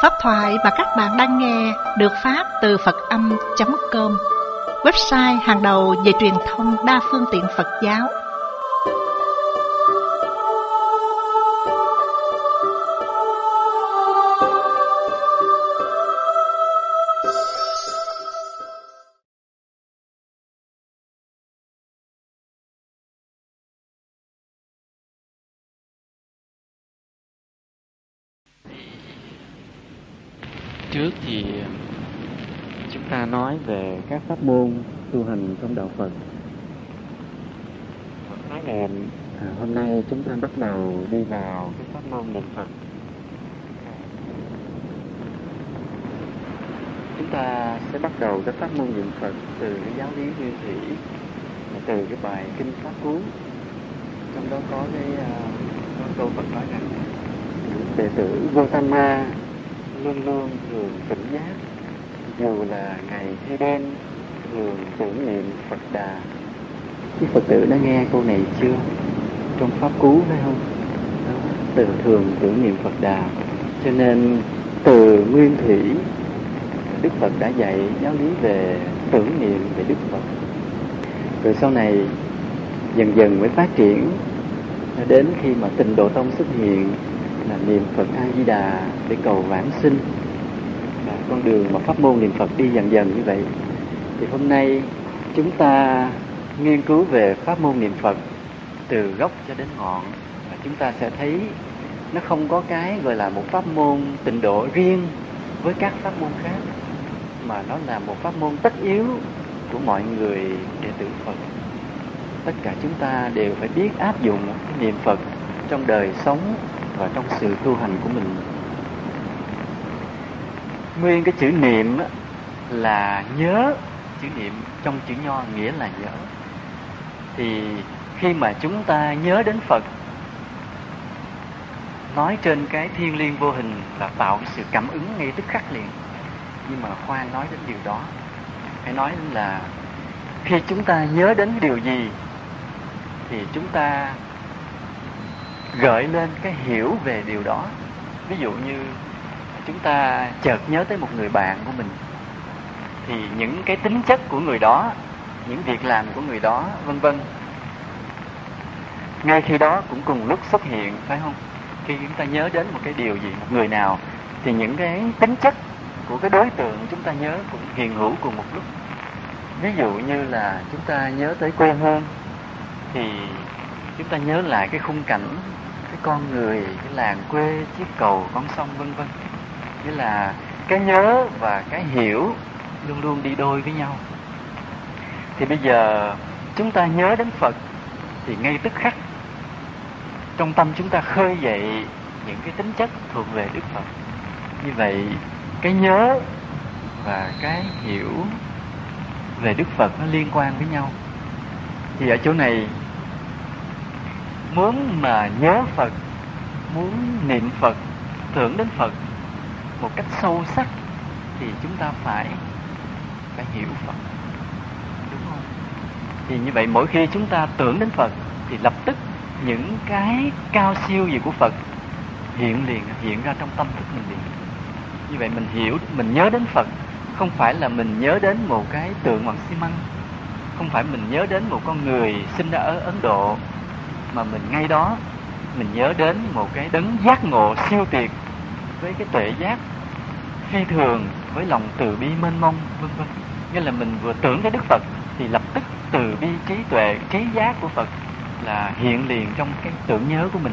Pháp thoại mà các bạn đang nghe được phát từ Phật-âm.com, website hàng đầu về truyền thông đa phương tiện Phật giáo. Trước thì chúng ta nói về các pháp môn tu hành trong đạo Phật. Nói là hôm nay chúng ta bắt đầu đi vào cái pháp môn niệm Phật. Chúng ta sẽ bắt đầu cái pháp môn niệm Phật từ cái giáo lý Nguyên Thủy, từ cái bài Kinh Pháp Cú. Trong đó có có câu Phật nói rằng đệ tử Gautama luôn luôn thường tỉnh giác, dù là ngày hay đêm, thường tưởng niệm Phật Đà. Quý Phật tử đã nghe câu này chưa? Trong Pháp Cú phải không? Từ thường tưởng niệm Phật Đà. Cho nên từ Nguyên Thủy, Đức Phật đã dạy giáo lý về tưởng niệm về Đức Phật. Rồi sau này dần dần mới phát triển đến khi mà Tịnh Độ Tông xuất hiện, là niệm Phật A Di Đà để cầu vãng sinh. Con đường mà pháp môn niệm Phật đi dần dần như vậy. Thì hôm nay chúng ta nghiên cứu về pháp môn niệm Phật từ gốc cho đến ngọn, và chúng ta sẽ thấy nó không có cái gọi là một pháp môn tịnh độ riêng với các pháp môn khác, mà nó là một pháp môn tất yếu của mọi người đệ tử Phật. Tất cả chúng ta đều phải biết áp dụng cái niệm Phật trong đời sống và trong sự tu hành của mình. Nguyên cái chữ niệm là nhớ, chữ niệm trong chữ Nho nghĩa là nhớ. Thì khi mà chúng ta nhớ đến Phật, nói trên cái thiên liêng vô hình là tạo cái sự cảm ứng ngay tức khắc liền. Nhưng mà khoan nói đến điều đó, phải nói là khi chúng ta nhớ đến điều gì thì chúng ta gợi lên cái hiểu về điều đó. Ví dụ như chúng ta chợt nhớ tới một người bạn của mình, thì những cái tính chất của người đó, những việc làm của người đó, vân vân, ngay khi đó cũng cùng lúc xuất hiện, phải không? Khi chúng ta nhớ đến một cái điều gì, một người nào, thì những cái tính chất của cái đối tượng chúng ta nhớ cũng hiện hữu cùng một lúc. Ví dụ như là chúng ta nhớ tới quê hương, thì chúng ta nhớ lại cái khung cảnh, cái con người, cái làng quê, chiếc cầu, con sông, vân vân. Nghĩa là cái nhớ và cái hiểu luôn luôn đi đôi với nhau. Thì bây giờ chúng ta nhớ đến Phật thì ngay tức khắc trong tâm chúng ta khơi dậy những cái tính chất thuộc về Đức Phật. Như vậy cái nhớ và cái hiểu về Đức Phật nó liên quan với nhau. Thì ở chỗ này, muốn mà nhớ Phật, muốn niệm Phật, tưởng đến Phật một cách sâu sắc, thì chúng ta phải hiểu Phật, đúng không? Thì như vậy mỗi khi chúng ta tưởng đến Phật thì lập tức những cái cao siêu gì của Phật hiện ra trong tâm thức mình liền. Như vậy mình hiểu, mình nhớ đến Phật không phải là mình nhớ đến một cái tượng bằng xi măng, không phải mình nhớ đến một con người sinh ra ở Ấn Độ, mà mình ngay đó mình nhớ đến một cái đấng giác ngộ siêu tuyệt với cái tuệ giác phi thường, với lòng từ bi mênh mông, vân vân. Nghĩa là mình vừa tưởng tới Đức Phật thì lập tức từ bi, trí tuệ, trí giác của Phật là hiện liền trong cái tưởng nhớ của mình.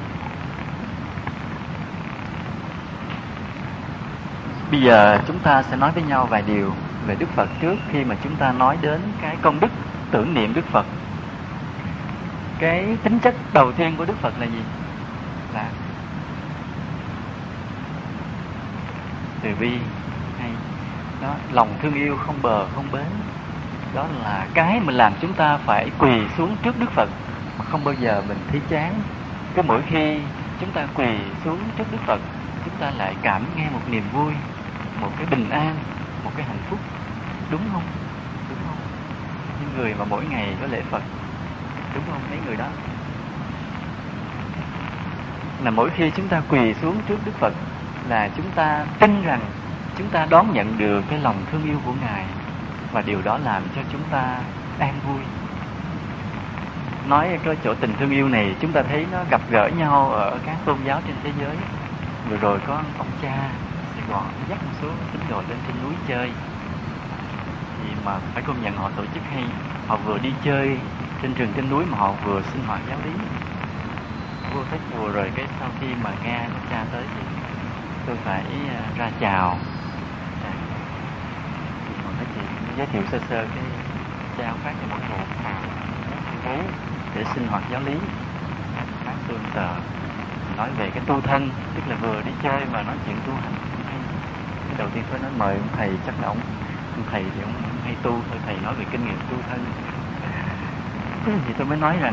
Bây giờ chúng ta sẽ nói với nhau vài điều về Đức Phật trước khi mà chúng ta nói đến cái công đức tưởng niệm Đức Phật. Cái tính chất đầu tiên của Đức Phật là gì? Là từ bi, hay đó, lòng thương yêu không bờ không bến. Đó là cái mà làm chúng ta phải quỳ xuống trước Đức Phật mà không bao giờ mình thấy chán. Cứ mỗi khi chúng ta quỳ xuống trước Đức Phật, chúng ta lại cảm nghe một niềm vui, một cái bình an, một cái hạnh phúc. Đúng không? Đúng không? Những người mà mỗi ngày có lễ Phật, đúng không? Mấy người đó là mỗi khi chúng ta quỳ xuống trước Đức Phật là chúng ta tin rằng chúng ta đón nhận được cái lòng thương yêu của Ngài, và điều đó làm cho chúng ta an vui. Nói cái chỗ tình thương yêu này, chúng ta thấy nó gặp gỡ nhau ở các tôn giáo trên thế giới. Vừa rồi có ông cha Sài Gòn dắt một số tín đồ lên trên núi chơi, thì mà phải công nhận họ tổ chức hay. Họ vừa đi chơi trên rừng trên núi mà họ vừa sinh hoạt giáo lý. Vô thích vừa rồi cái sau khi mà nghe ông cha tới thì tôi phải ra chào. Còn nói chuyện giới thiệu sơ sơ cái cha phát cho mỗi một phố để sinh hoạt giáo lý. Phát tương tờ nói về cái tu thân, tức là vừa đi chơi mà nói chuyện tu hành. Cái đầu tiên tôi nói mời ông thầy, chắc là ông thầy thì ông hay tu thôi, thầy nói về kinh nghiệm tu thân. Thì tôi mới nói rằng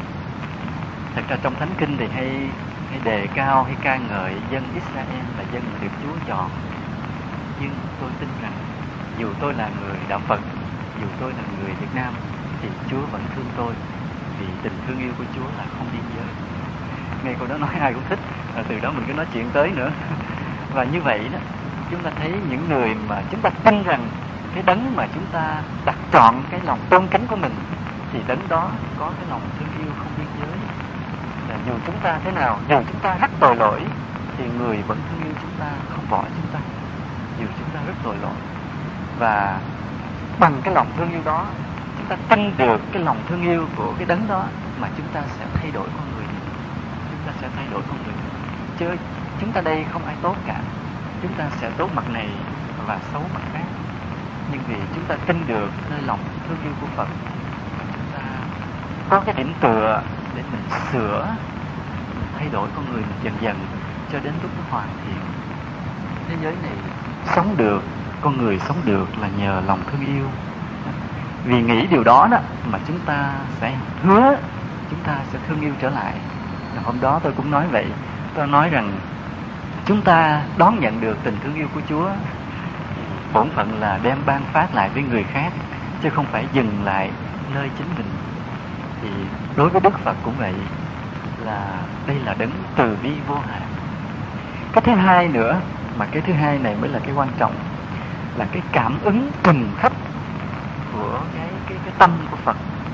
thật ra trong Thánh Kinh thì hay đề cao, hay ca ngợi dân Israel là dân mà được Chúa chọn. Nhưng tôi tin rằng dù tôi là người đạo Phật, dù tôi là người Việt Nam, thì Chúa vẫn thương tôi, vì tình thương yêu của Chúa là không biên giới. Nghe câu đó nói ai cũng thích, từ đó mình cứ nói chuyện tới nữa. Và như vậy đó, chúng ta thấy những người mà chúng ta tin rằng cái đấng mà chúng ta đặt trọn cái lòng tôn kính của mình, thì đấng đó có cái lòng thương yêu không biên giới. Là dù chúng ta thế nào, dù chúng ta rất tội lỗi, thì người vẫn thương yêu chúng ta, không bỏ chúng ta, dù chúng ta rất tội lỗi. Và bằng cái lòng thương yêu đó, chúng ta tin được cái lòng thương yêu của cái đấng đó, mà chúng ta sẽ thay đổi con người. Chúng ta sẽ thay đổi con người. Chứ chúng ta đây không ai tốt cả. Chúng ta sẽ tốt mặt này và xấu mặt khác. Nhưng vì chúng ta tin được nơi lòng thương yêu của Phật, chúng ta có cái điểm tựa để mình sửa, mình thay đổi con người mình dần dần cho đến lúc nó hoàn thiện. Thế giới này sống được, con người sống được là nhờ lòng thương yêu. Vì nghĩ điều đó đó mà chúng ta sẽ hứa chúng ta sẽ thương yêu trở lại. Và hôm đó tôi cũng nói vậy. Tôi nói rằng chúng ta đón nhận được tình thương yêu của Chúa, bổn phận là đem ban phát lại với người khác, chứ không phải dừng lại nơi chính mình. Thì đối với Đức Phật cũng vậy, là đây là đấng từ bi vô hạn. Cái thứ hai nữa, mà cái thứ hai này mới là cái quan trọng, là cái cảm ứng trầm khắp của cái tâm của Phật.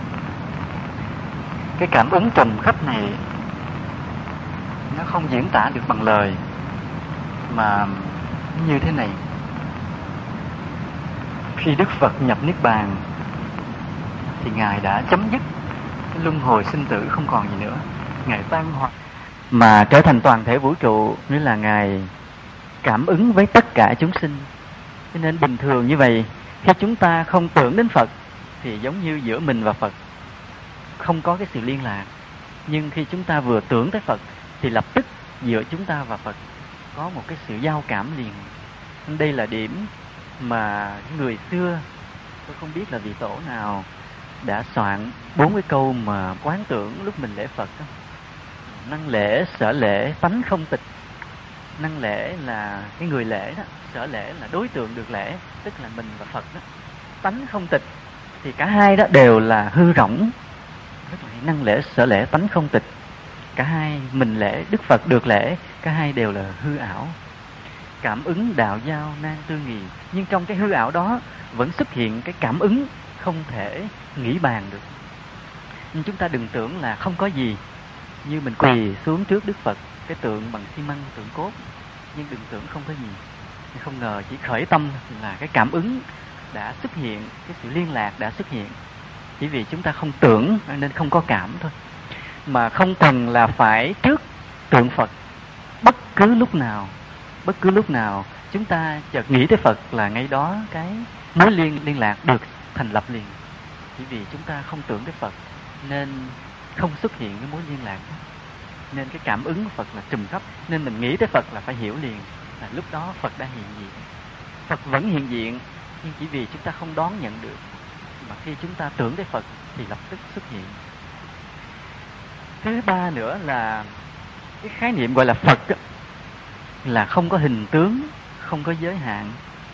Cái cảm ứng trầm khắp này nó không diễn tả được bằng lời, mà như thế này. Khi Đức Phật nhập Niết Bàn thì Ngài đã chấm dứt cái luân hồi sinh tử, không còn gì nữa. Ngài tan hoặc mà trở thành toàn thể vũ trụ, nghĩa là Ngài cảm ứng với tất cả chúng sinh. Cho nên bình thường như vậy, khi chúng ta không tưởng đến Phật thì giống như giữa mình và Phật không có cái sự liên lạc. Nhưng khi chúng ta vừa tưởng tới Phật thì lập tức giữa chúng ta và Phật có một cái sự giao cảm liền. Đây là điểm mà người xưa, tôi không biết là vị tổ nào đã soạn 4 cái câu mà quán tưởng lúc mình lễ Phật đó. Năng lễ, sở lễ, tánh không tịch. Năng lễ là cái người lễ đó, sở lễ là đối tượng được lễ, tức là mình và Phật đó. Tánh không tịch thì cả hai đó đều là hư rỗng. Tức là năng lễ, sở lễ, tánh không tịch. Cả hai, mình lễ, Đức Phật được lễ, cả hai đều là hư ảo. Cảm ứng đạo giao nan tư nghì. Nhưng trong cái hư ảo đó vẫn xuất hiện cái cảm ứng không thể nghĩ bàn được. Nhưng chúng ta đừng tưởng là không có gì. Như mình quỳ xuống trước Đức Phật, cái tượng bằng xi măng, tượng cốt, nhưng đừng tưởng không có gì. Không ngờ chỉ khởi tâm là cái cảm ứng đã xuất hiện, cái sự liên lạc đã xuất hiện. Chỉ vì chúng ta không tưởng nên không có cảm thôi. Mà không cần là phải trước tượng Phật. Bất cứ lúc nào chúng ta chợt nghĩ tới Phật là ngay đó cái mối liên lạc được thành lập liền. Chỉ vì chúng ta không tưởng tới Phật nên không xuất hiện cái mối liên lạc đó. Nên cái cảm ứng của Phật là trùm khắp. Nên mình nghĩ tới Phật là phải hiểu liền là lúc đó Phật đang hiện diện. Phật vẫn hiện diện, nhưng chỉ vì chúng ta không đón nhận được. Mà khi chúng ta tưởng tới Phật thì lập tức xuất hiện. Thứ ba nữa là cái khái niệm gọi là Phật đó, là không có hình tướng, không có giới hạn.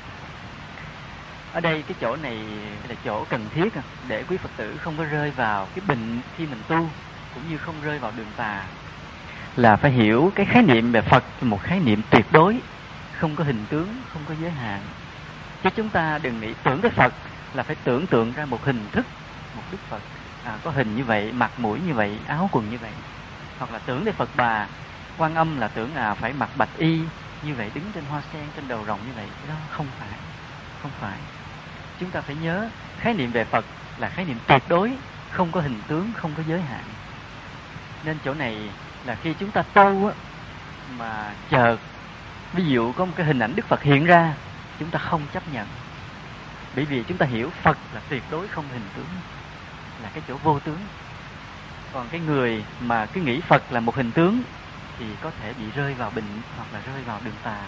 Ở đây cái chỗ này là chỗ cần thiết để quý Phật tử không có rơi vào cái bệnh khi mình tu, cũng như không rơi vào đường tà. Là phải hiểu cái khái niệm về Phật là một khái niệm tuyệt đối, không có hình tướng, không có giới hạn. Chứ chúng ta đừng nghĩ tưởng tới Phật là phải tưởng tượng ra một hình thức, một Đức Phật có hình như vậy, mặt mũi như vậy, áo quần như vậy. Hoặc là tưởng tới Phật Bà Quan Âm là tưởng phải mặc bạch y như vậy, đứng trên hoa sen, trên đầu rồng như vậy. Đó không phải. Chúng ta phải nhớ khái niệm về Phật là khái niệm tuyệt đối, không có hình tướng, không có giới hạn. Nên chỗ này là khi chúng ta tu mà chợt ví dụ có một cái hình ảnh Đức Phật hiện ra, chúng ta không chấp nhận. Bởi vì chúng ta hiểu Phật là tuyệt đối không hình tướng, là cái chỗ vô tướng. Còn cái người mà cứ nghĩ Phật là một hình tướng thì có thể bị rơi vào bệnh hoặc là rơi vào đường tà.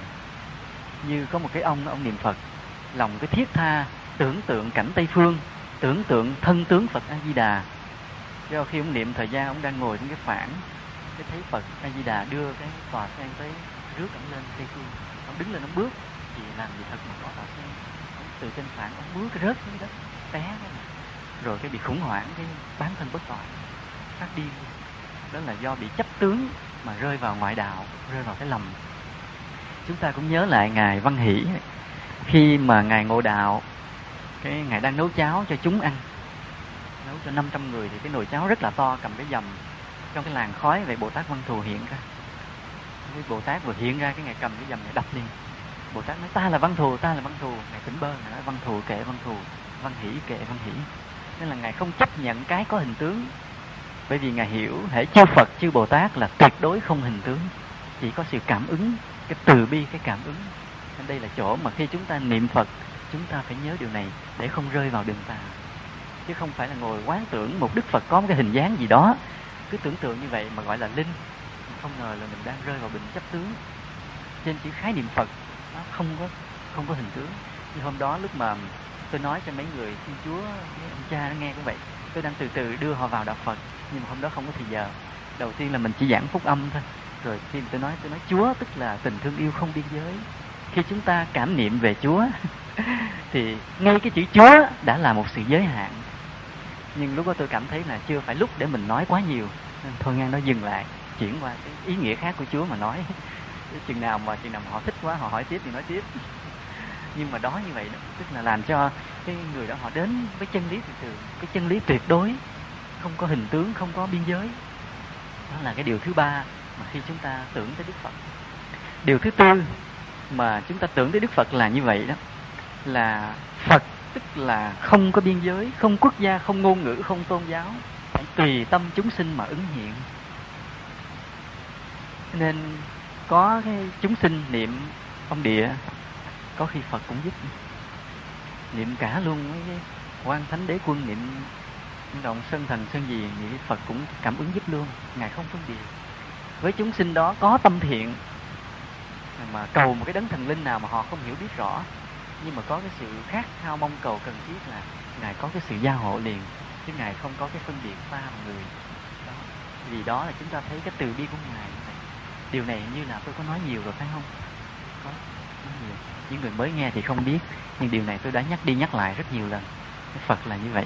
Như có một cái ông niệm Phật, lòng cái thiết tha, tưởng tượng cảnh Tây Phương, tưởng tượng thân tướng Phật A Di Đà. Do khi ông niệm thời gian ông đang ngồi trên cái phản, cái thấy Phật A Di Đà đưa cái tòa sen tới rước ông lên Tây Phương. Ông đứng lên ông bước, thì làm gì thật mà có tòa sen. Ông từ trên phản ông bước cái rớt xuống đất, té cái này. Rồi cái bị khủng hoảng, cái bán thân bất toại, phát điên. Đó là do bị chấp tướng mà rơi vào ngoại đạo, rơi vào cái lầm. Chúng ta cũng nhớ lại ngài Văn Hỷ, khi mà ngài ngộ đạo, cái ngài đang nấu cháo cho chúng ăn, nấu cho 500 người thì cái nồi cháo rất là to, cầm cái dầm trong cái làn khói. Vậy Bồ Tát Văn Thù hiện ra. Cái Bồ Tát vừa hiện ra, cái ngài cầm cái dầm ngài đập liền. Bồ Tát nói ta là Văn Thù, ta là Văn Thù. Ngài tỉnh bơ, ngài nói Văn Thù kệ Văn Thù, Văn Hỷ kệ Văn Hỷ. Nên là ngài không chấp nhận cái có hình tướng, bởi vì ngài hiểu hễ chư Phật chư Bồ Tát là tuyệt đối không hình tướng, chỉ có sự cảm ứng, cái từ bi, cái cảm ứng. Nên đây là chỗ mà khi chúng ta niệm Phật, chúng ta phải nhớ điều này để không rơi vào đường tà. Chứ không phải là ngồi quán tưởng một Đức Phật có một cái hình dáng gì đó, cứ tưởng tượng như vậy mà gọi là linh. Không ngờ là mình đang rơi vào bệnh chấp tướng. Trên chữ khái niệm Phật nó không có hình tướng. Như hôm đó lúc mà tôi nói cho mấy người Thiên Chúa, mấy ông cha nó nghe cũng vậy, tôi đang từ từ đưa họ vào đạo Phật, nhưng mà hôm đó không có thời giờ. Đầu tiên là mình chỉ giảng phúc âm thôi. Rồi khi tôi nói Chúa tức là tình thương yêu không biên giới. Khi chúng ta cảm niệm về Chúa thì ngay cái chữ Chúa đã là một sự giới hạn. Nhưng lúc đó tôi cảm thấy là chưa phải lúc để mình nói quá nhiều, nên thôi ngang đó dừng lại, chuyển qua cái ý nghĩa khác của Chúa mà nói. Chừng nào mà họ thích quá, họ hỏi tiếp thì nói tiếp. Nhưng mà đó như vậy đó, tức là làm cho cái người đó họ đến với chân lý thực sự, cái chân lý tuyệt đối, không có hình tướng, không có biên giới. Đó là cái điều thứ ba mà khi chúng ta tưởng tới Đức Phật. Điều thứ tư mà chúng ta tưởng tới Đức Phật là như vậy đó, là Phật tức là không có biên giới, không quốc gia, không ngôn ngữ, không tôn giáo, phải tùy tâm chúng sinh mà ứng hiện. Nên có cái chúng sinh niệm ông Địa, có khi Phật cũng giúp. Niệm cả luôn cái Quan Thánh Đế Quân, niệm Động Sơn Thần Sơn gì, thì Phật cũng cảm ứng giúp luôn. Ngài không phân biệt. Với chúng sinh đó có tâm thiện mà cầu một cái đấng thần linh nào mà họ không hiểu biết rõ, nhưng mà có cái sự khát khao mong cầu cần thiết là Ngài có cái sự gia hộ liền, chứ Ngài không có cái phân biệt ta và người đó. Vì đó là chúng ta thấy cái từ bi của Ngài. Điều này như là tôi có nói nhiều rồi phải không? Có nói nhiều. Những người mới nghe thì không biết, nhưng điều này tôi đã nhắc đi nhắc lại rất nhiều lần. Phật là như vậy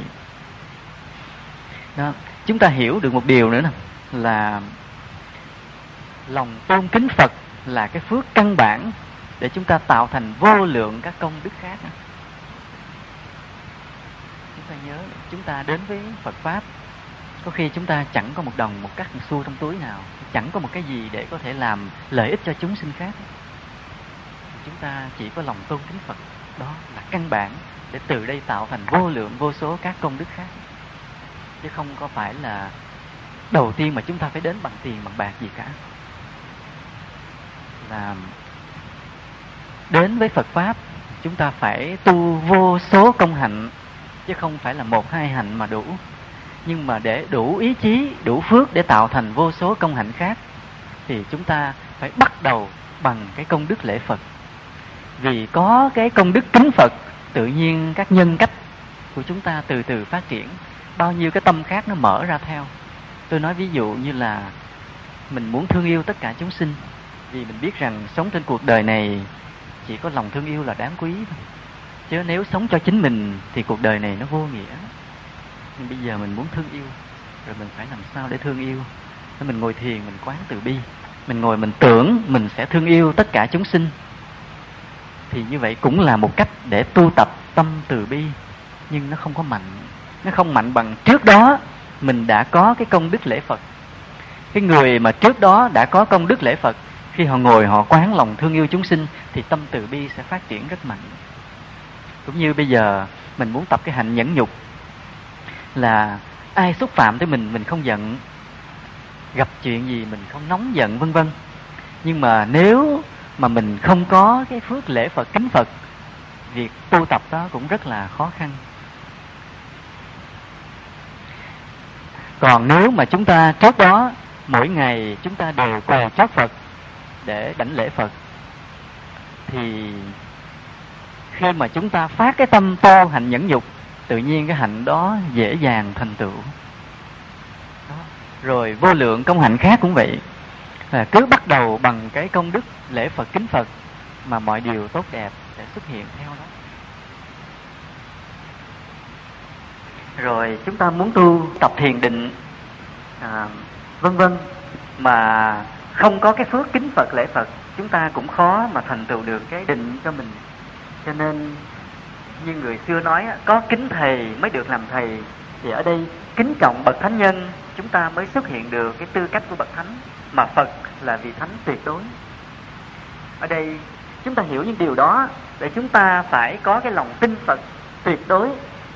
đó. Chúng ta hiểu được một điều nữa nè, là lòng tôn kính Phật là cái phước căn bản để chúng ta tạo thành vô lượng các công đức khác. Chúng ta nhớ, chúng ta đến với Phật Pháp, có khi chúng ta chẳng có một đồng, một cắc, một xu trong túi nào, chẳng có một cái gì để có thể làm lợi ích cho chúng sinh khác. Chúng ta chỉ có lòng tôn kính Phật, đó là căn bản để từ đây tạo thành vô lượng vô số các công đức khác. Chứ không có phải là đầu tiên mà chúng ta phải đến bằng tiền, bằng bạc gì cả. Là đến với Phật Pháp, chúng ta phải tu vô số công hạnh, chứ không phải là một hai hạnh mà đủ. Nhưng mà để đủ ý chí, đủ phước để tạo thành vô số công hạnh khác, thì chúng ta phải bắt đầu bằng cái công đức lễ Phật. Vì có cái công đức kính Phật, tự nhiên các nhân cách của chúng ta từ từ phát triển, bao nhiêu cái tâm khác nó mở ra theo. Tôi nói ví dụ như là mình muốn thương yêu tất cả chúng sinh, vì mình biết rằng sống trên cuộc đời này chỉ có lòng thương yêu là đáng quý thôi. Chứ nếu sống cho chính mình thì cuộc đời này nó vô nghĩa. Nhưng bây giờ mình muốn thương yêu, rồi mình phải làm sao để thương yêu. Nên mình ngồi thiền, mình quán từ bi, mình ngồi mình tưởng mình sẽ thương yêu tất cả chúng sinh. thì như vậy cũng là một cách để tu tập tâm từ bi, nhưng nó không có mạnh. Nó không mạnh bằng trước đó mình đã có cái công đức lễ Phật. Cái người mà trước đó đã có công đức lễ Phật, khi họ ngồi họ quán lòng thương yêu chúng sinh thì tâm từ bi sẽ phát triển rất mạnh. Cũng như bây giờ mình muốn tập cái hạnh nhẫn nhục, là ai xúc phạm tới mình không giận, gặp chuyện gì mình không nóng giận, vân vân. Nhưng mà nếu mà mình không có cái phước lễ Phật, kính Phật, việc tu tập đó cũng rất là khó khăn. Còn nếu mà chúng ta trước đó mỗi ngày chúng ta đều quỳ trước Phật để đảnh lễ Phật, thì khi mà chúng ta phát cái tâm tu hạnh nhẫn nhục, tự nhiên cái hạnh đó dễ dàng thành tựu. Rồi vô lượng công hạnh khác cũng vậy, cứ bắt đầu bằng cái công đức lễ Phật, kính Phật mà mọi điều tốt đẹp sẽ xuất hiện theo đó. Rồi chúng ta muốn tu tập thiền định, vân vân, mà không có cái phước kính Phật, lễ Phật, chúng ta cũng khó mà thành tựu được cái định cho mình. Cho nên như người xưa nói, có kính thầy mới được làm thầy. Thì ở đây kính trọng bậc thánh nhân, chúng ta mới xuất hiện được cái tư cách của bậc thánh, mà Phật là vị thánh tuyệt đối. Ở đây chúng ta hiểu những điều đó để chúng ta phải có cái lòng tin Phật tuyệt đối.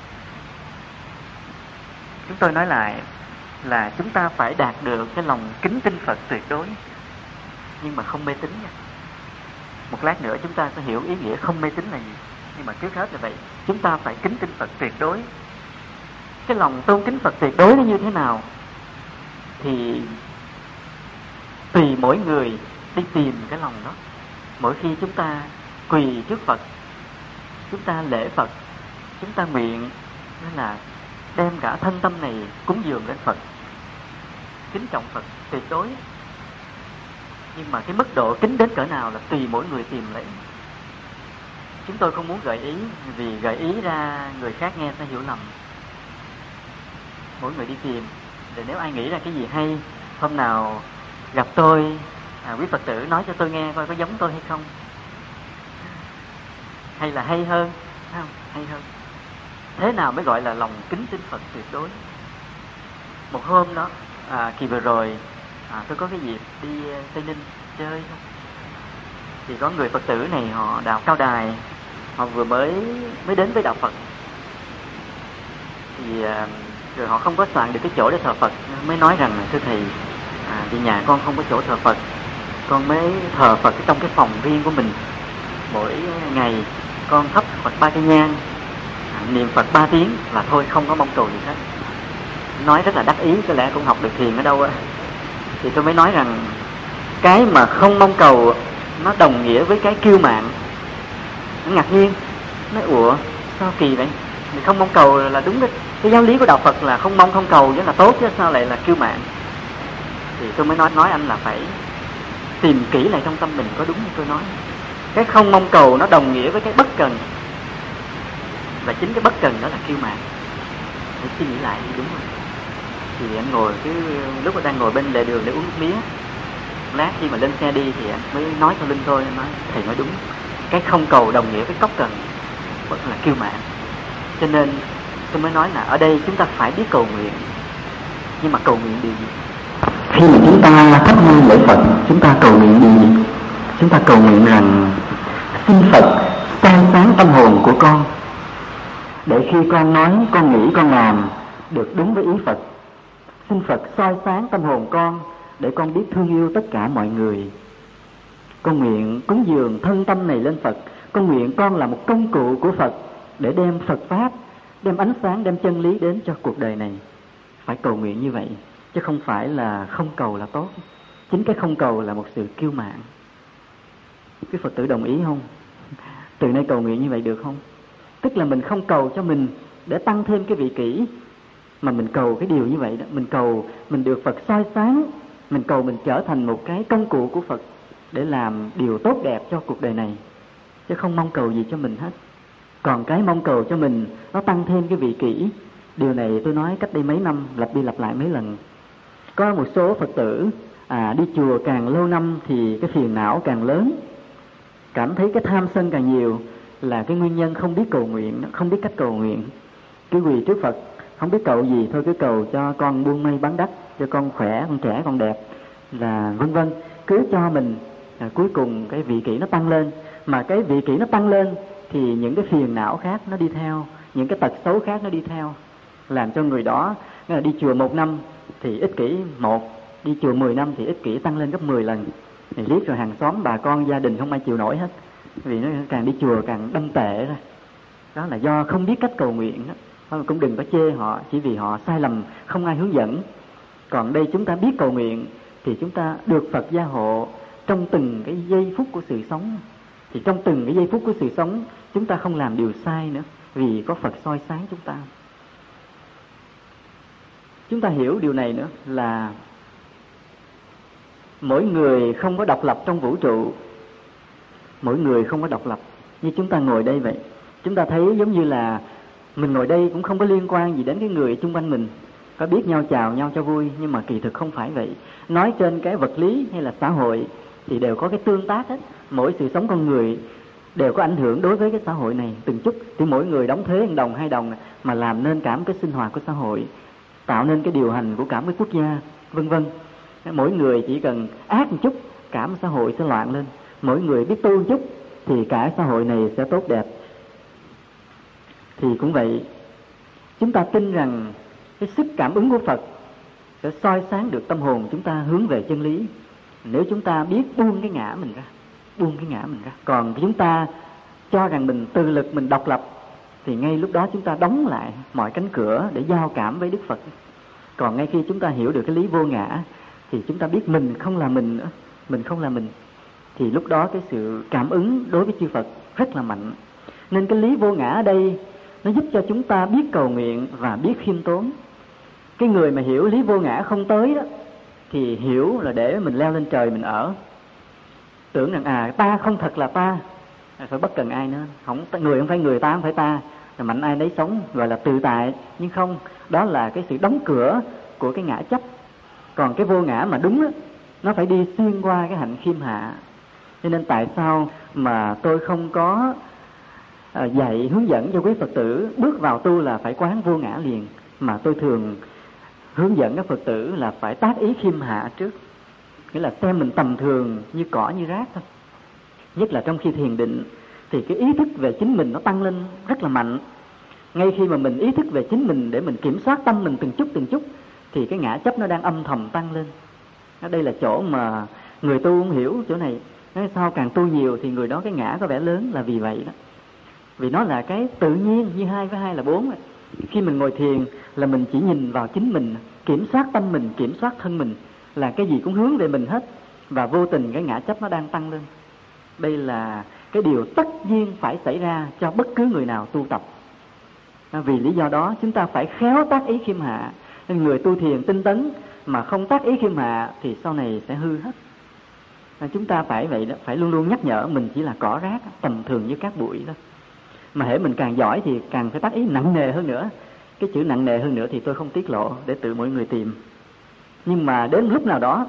Chúng tôi nói lại là chúng ta phải đạt được cái lòng kính tin Phật tuyệt đối, nhưng mà không mê tín nha. Một lát nữa chúng ta sẽ hiểu ý nghĩa không mê tín là gì. Nhưng mà trước hết là vậy, chúng ta phải kính tin Phật tuyệt đối. Cái lòng tôn kính Phật tuyệt đối nó như thế nào thì tùy mỗi người đi tìm cái lòng đó. Mỗi khi chúng ta quỳ trước Phật, chúng ta lễ Phật, chúng ta nguyện nên là đem cả thân tâm này cúng dường lên Phật, kính trọng Phật tuyệt đối. Nhưng mà cái mức độ kính đến cỡ nào là tùy mỗi người tìm lấy. Chúng tôi không muốn gợi ý, vì gợi ý ra người khác nghe sẽ hiểu lầm. Mỗi người đi tìm, để nếu ai nghĩ ra cái gì hay, hôm nào gặp tôi, quý Phật tử nói cho tôi nghe coi có giống tôi hay không, hay là hay hơn, không? Hay hơn. Thế nào mới gọi là lòng kính tin Phật tuyệt đối? Một hôm đó, kỳ vừa rồi, tôi có cái dịp đi Tây Ninh chơi thôi. Thì có người Phật tử này họ đạo Cao Đài, họ vừa mới đến với đạo Phật. Thì rồi họ không có soạn được cái chỗ để thờ Phật, mới nói rằng thưa thầy, vì nhà con không có chỗ thờ Phật, con mới thờ Phật trong cái phòng riêng của mình. Mỗi ngày con thắp Phật 3 cây nhang, niệm Phật 3 tiếng là thôi, không có mong cầu gì hết. Nói rất là đắc ý, có lẽ cũng học được thiền ở đâu á. Thì tôi mới nói rằng cái mà không mong cầu nó đồng nghĩa với cái kiêu mạn. Nó ngạc nhiên, nói ủa sao kỳ vậy? Mình không mong cầu là đúng đấy. Cái giáo lý của đạo Phật là không mong không cầu rất là tốt, chứ sao lại là kiêu mạn? Thì tôi mới nói anh là phải tìm kỹ lại trong tâm mình có đúng như tôi nói. Cái không mong cầu nó đồng nghĩa với cái bất cần, và chính cái bất cần đó là kiêu mạn. Để suy nghĩ lại thì đúng rồi. Thì anh ngồi lúc mà đang ngồi bên lề đường để uống nước mía, lát khi mà lên xe đi thì anh mới nói cho Linh tôi, anh nói thầy nói đúng, cái không cầu đồng nghĩa với cốc cần, vẫn là kiêu mạn. Cho nên tôi mới nói là ở đây chúng ta phải biết cầu nguyện. Nhưng mà cầu nguyện điều gì? Khi mà chúng ta thắp hương lễ Phật, chúng ta cầu nguyện điều gì? Chúng ta cầu nguyện rằng xin Phật soi sáng tâm hồn của con, để khi con nói, con nghĩ, con làm được đúng với ý Phật. Xin Phật soi sáng tâm hồn con, để con biết thương yêu tất cả mọi người. Con nguyện cúng dường thân tâm này lên Phật. Con nguyện con là một công cụ của Phật, để đem Phật Pháp, đem ánh sáng, đem chân lý đến cho cuộc đời này. Phải cầu nguyện như vậy, chứ không phải là không cầu là tốt. Chính cái không cầu là một sự kiêu mạn. Quý Phật tử đồng ý không? Từ nay cầu nguyện như vậy được không? Tức là mình không cầu cho mình để tăng thêm cái vị kỷ, mà mình cầu cái điều như vậy đó. Mình cầu mình được Phật soi sáng, mình cầu mình trở thành một cái công cụ của Phật để làm điều tốt đẹp cho cuộc đời này, chứ không mong cầu gì cho mình hết. Còn cái mong cầu cho mình nó tăng thêm cái vị kỷ. Điều này tôi nói cách đây mấy năm, lặp đi lặp lại mấy lần. Có một số Phật tử đi chùa càng lâu năm thì cái phiền não càng lớn. Cảm thấy cái tham sân càng nhiều là cái nguyên nhân không biết cầu nguyện, không biết cách cầu nguyện. Cứ quỳ trước Phật, không biết cầu gì, thôi cứ cầu cho con buôn may bán đắt, cho con khỏe, con trẻ, con đẹp, là vân vân. Cứ cho mình cuối cùng cái vị kỷ nó tăng lên. Mà cái vị kỷ nó tăng lên thì những cái phiền não khác nó đi theo, những cái tật xấu khác nó đi theo, làm cho người đó là đi chùa 1 năm thì ích kỷ 1, đi chùa 10 năm thì ích kỷ tăng lên gấp 10 lần. Thì riết rồi hàng xóm, bà con, gia đình không ai chịu nổi hết, vì nó càng đi chùa càng đâm tệ ra. Đó là do không biết cách cầu nguyện đó. Cũng đừng có chê họ chỉ vì họ sai lầm, không ai hướng dẫn. Còn đây chúng ta biết cầu nguyện thì chúng ta được Phật gia hộ trong từng cái giây phút của sự sống. Thì trong từng cái giây phút của sự sống chúng ta không làm điều sai nữa, vì có Phật soi sáng chúng ta. Chúng ta hiểu điều này nữa là mỗi người không có độc lập trong vũ trụ. Mỗi người không có độc lập. Như chúng ta ngồi đây vậy, chúng ta thấy giống như là mình ngồi đây cũng không có liên quan gì đến cái người xung quanh mình. Có biết nhau chào nhau cho vui, nhưng mà kỳ thực không phải vậy. Nói trên cái vật lý hay là xã hội thì đều có cái tương tác hết. Mỗi sự sống con người đều có ảnh hưởng đối với cái xã hội này từng chút. Thì mỗi người đóng thuế 1 đồng 2 đồng mà làm nên cả một cái sinh hoạt của xã hội, tạo nên cái điều hành của cả một cái quốc gia, vân vân. Mỗi người chỉ cần ác một chút, cả một xã hội sẽ loạn lên. Mỗi người biết tu một chút thì cả xã hội này sẽ tốt đẹp. Thì cũng vậy, chúng ta tin rằng cái sức cảm ứng của Phật sẽ soi sáng được tâm hồn chúng ta hướng về chân lý. Nếu chúng ta biết buông cái ngã mình ra, buông cái ngã mình ra. Còn chúng ta cho rằng mình tự lực, mình độc lập, thì ngay lúc đó chúng ta đóng lại mọi cánh cửa để giao cảm với Đức Phật. Còn ngay khi chúng ta hiểu được cái lý vô ngã thì chúng ta biết mình không là mình nữa, mình không là mình, thì lúc đó cái sự cảm ứng đối với chư Phật rất là mạnh. Nên cái lý vô ngã ở đây nó giúp cho chúng ta biết cầu nguyện và biết khiêm tốn. Cái người mà hiểu lý vô ngã không tới đó thì hiểu là để mình leo lên trời mình ở. Tưởng rằng ta không thật là ta, phải bất cần ai nữa, người không phải người, ta không phải ta, là mạnh ai nấy sống, gọi là tự tại. Nhưng không, đó là cái sự đóng cửa của cái ngã chấp. Còn cái vô ngã mà đúng đó, nó phải đi xuyên qua cái hạnh khiêm hạ. Cho nên tại sao mà tôi không có dạy hướng dẫn cho quý Phật tử bước vào tu là phải quán vô ngã liền, mà tôi thường hướng dẫn các Phật tử là phải tác ý khiêm hạ trước. Nghĩa là xem mình tầm thường như cỏ như rác thôi. Nhất là trong khi thiền định thì cái ý thức về chính mình nó tăng lên rất là mạnh. Ngay khi mà mình ý thức về chính mình để mình kiểm soát tâm mình từng chút thì cái ngã chấp nó đang âm thầm tăng lên. Đây là chỗ mà người tu không hiểu chỗ này. Nói sao càng tu nhiều thì người đó cái ngã có vẻ lớn, là vì vậy đó. Vì nó là cái tự nhiên, như 2 với 2 là 4. Khi mình ngồi thiền là mình chỉ nhìn vào chính mình, kiểm soát tâm mình, kiểm soát thân mình, là cái gì cũng hướng về mình hết, và vô tình cái ngã chấp nó đang tăng lên. Đây là cái điều tất nhiên phải xảy ra cho bất cứ người nào tu tập. Vì lý do đó chúng ta phải khéo tác ý khiêm hạ. Nên người tu thiền tinh tấn mà không tác ý khiêm hạ thì sau này sẽ hư hết. Chúng ta phải vậy đó, phải luôn luôn nhắc nhở mình chỉ là cỏ rác, tầm thường như cát bụi đó. Mà hễ mình càng giỏi thì càng phải tác ý nặng nề hơn nữa. Cái chữ nặng nề hơn nữa thì tôi không tiết lộ để tự mỗi người tìm. Nhưng mà đến một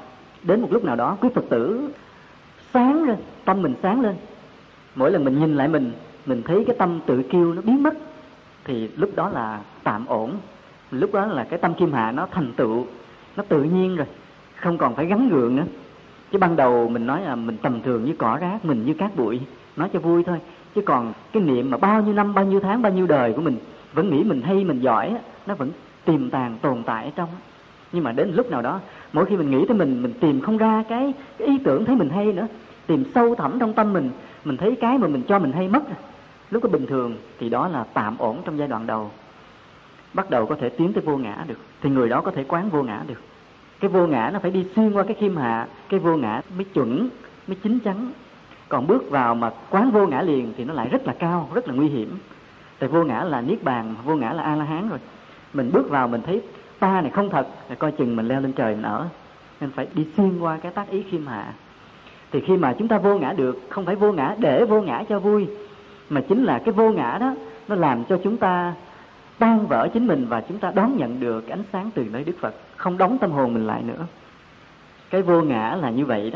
lúc nào đó quý Phật tử sáng lên, tâm mình sáng lên. Mỗi lần mình nhìn lại mình thấy cái tâm tự kiêu nó biến mất, thì lúc đó là tạm ổn. Lúc đó là cái tâm khiêm hạ nó thành tựu, nó tự nhiên rồi, không còn phải gắn gượng nữa. Chứ ban đầu mình nói là mình tầm thường như cỏ rác, mình như cát bụi, nói cho vui thôi. Chứ còn cái niệm mà bao nhiêu năm, bao nhiêu tháng, bao nhiêu đời của mình vẫn nghĩ mình hay, mình giỏi, nó vẫn tiềm tàng tồn tại ở trong. Nhưng mà đến lúc nào đó, mỗi khi mình nghĩ tới mình tìm không ra cái ý tưởng thấy mình hay nữa, tìm sâu thẳm trong tâm mình thấy cái mà mình cho mình hay mất. Lúc có bình thường thì đó là tạm ổn trong giai đoạn đầu. Bắt đầu có thể tiến tới vô ngã được, thì người đó có thể quán vô ngã được. Cái vô ngã nó phải đi xuyên qua cái khiêm hạ, cái vô ngã mới chuẩn, mới chín chắn. Còn bước vào mà quán vô ngã liền thì nó lại rất là cao, rất là nguy hiểm. Tại vô ngã là niết bàn, vô ngã là A-la-hán rồi. Mình bước vào mình thấy ta này không thật, thì coi chừng mình leo lên trời mình ở. Nên phải đi xuyên qua cái tác ý khiêm hạ. Thì khi mà chúng ta vô ngã được, không phải vô ngã để vô ngã cho vui, mà chính là cái vô ngã đó nó làm cho chúng ta tan vỡ chính mình, và chúng ta đón nhận được ánh sáng từ nơi Đức Phật, không đóng tâm hồn mình lại nữa. Cái vô ngã là như vậy đó.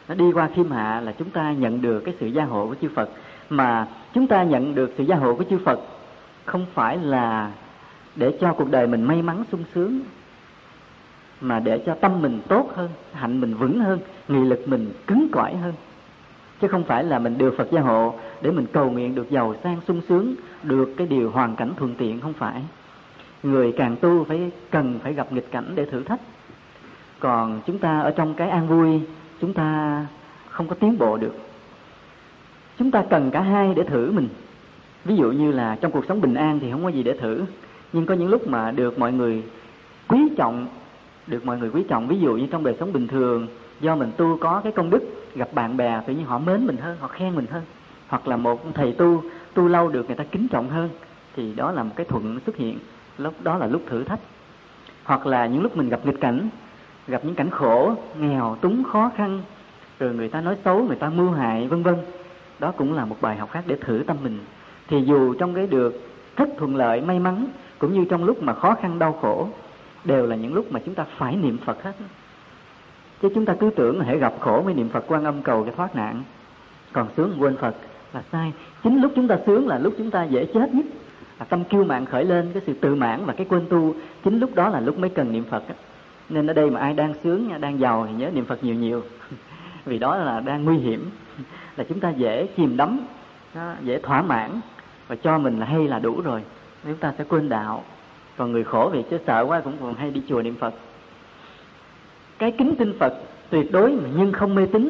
Nó đi qua khiêm hạ là chúng ta nhận được cái sự gia hộ của chư Phật. Mà chúng ta nhận được sự gia hộ của chư Phật không phải là để cho cuộc đời mình may mắn sung sướng, mà để cho tâm mình tốt hơn, hạnh mình vững hơn, nghị lực mình cứng cỏi hơn. Chứ không phải là mình được Phật gia hộ để mình cầu nguyện được giàu sang sung sướng, được cái điều hoàn cảnh thuận tiện, không phải. Người càng tu cần phải gặp nghịch cảnh để thử thách. Còn chúng ta ở trong cái an vui, chúng ta không có tiến bộ được. Chúng ta cần cả hai để thử mình. Ví dụ như là trong cuộc sống bình an thì không có gì để thử, nhưng có những lúc mà được mọi người quý trọng, ví dụ như trong đời sống bình thường, do mình tu có cái công đức, gặp bạn bè tự nhiên họ mến mình hơn, họ khen mình hơn, hoặc là một thầy tu lâu được người ta kính trọng hơn, thì đó là một cái thuận xuất hiện. Lúc đó là lúc thử thách. Hoặc là những lúc mình gặp nghịch cảnh, gặp những cảnh khổ, nghèo túng khó khăn, rồi người ta nói xấu, người ta mưu hại, vân vân, đó cũng là một bài học khác để thử tâm mình. Thì dù trong cái được rất thuận lợi may mắn, cũng như trong lúc mà khó khăn đau khổ, đều là những lúc mà chúng ta phải niệm Phật hết. Chứ chúng ta cứ tưởng là hễ gặp khổ mới niệm Phật Quan Âm cầu cái thoát nạn, còn sướng quên Phật là sai. Chính lúc chúng ta sướng là lúc chúng ta dễ chết nhất, là tâm kiêu mạn khởi lên, cái sự tự mãn và cái quên tu, chính lúc đó là lúc mới cần niệm Phật. Nên ở đây mà ai đang sướng, đang giàu thì nhớ niệm Phật nhiều nhiều vì đó là đang nguy hiểm, là chúng ta dễ chìm đắm, dễ thỏa mãn và cho mình là hay là đủ rồi, chúng ta sẽ quên đạo. Còn người khổ vì chứ sợ quá cũng còn hay đi chùa niệm Phật. Cái kính tin Phật tuyệt đối nhưng không mê tín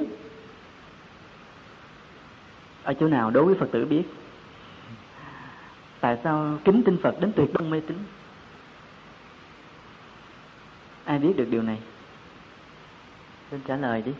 ở chỗ nào đối với Phật tử biết. Tại sao kính tin Phật đến tuyệt đối không mê tín? Ai biết được điều này? Xin trả lời đi.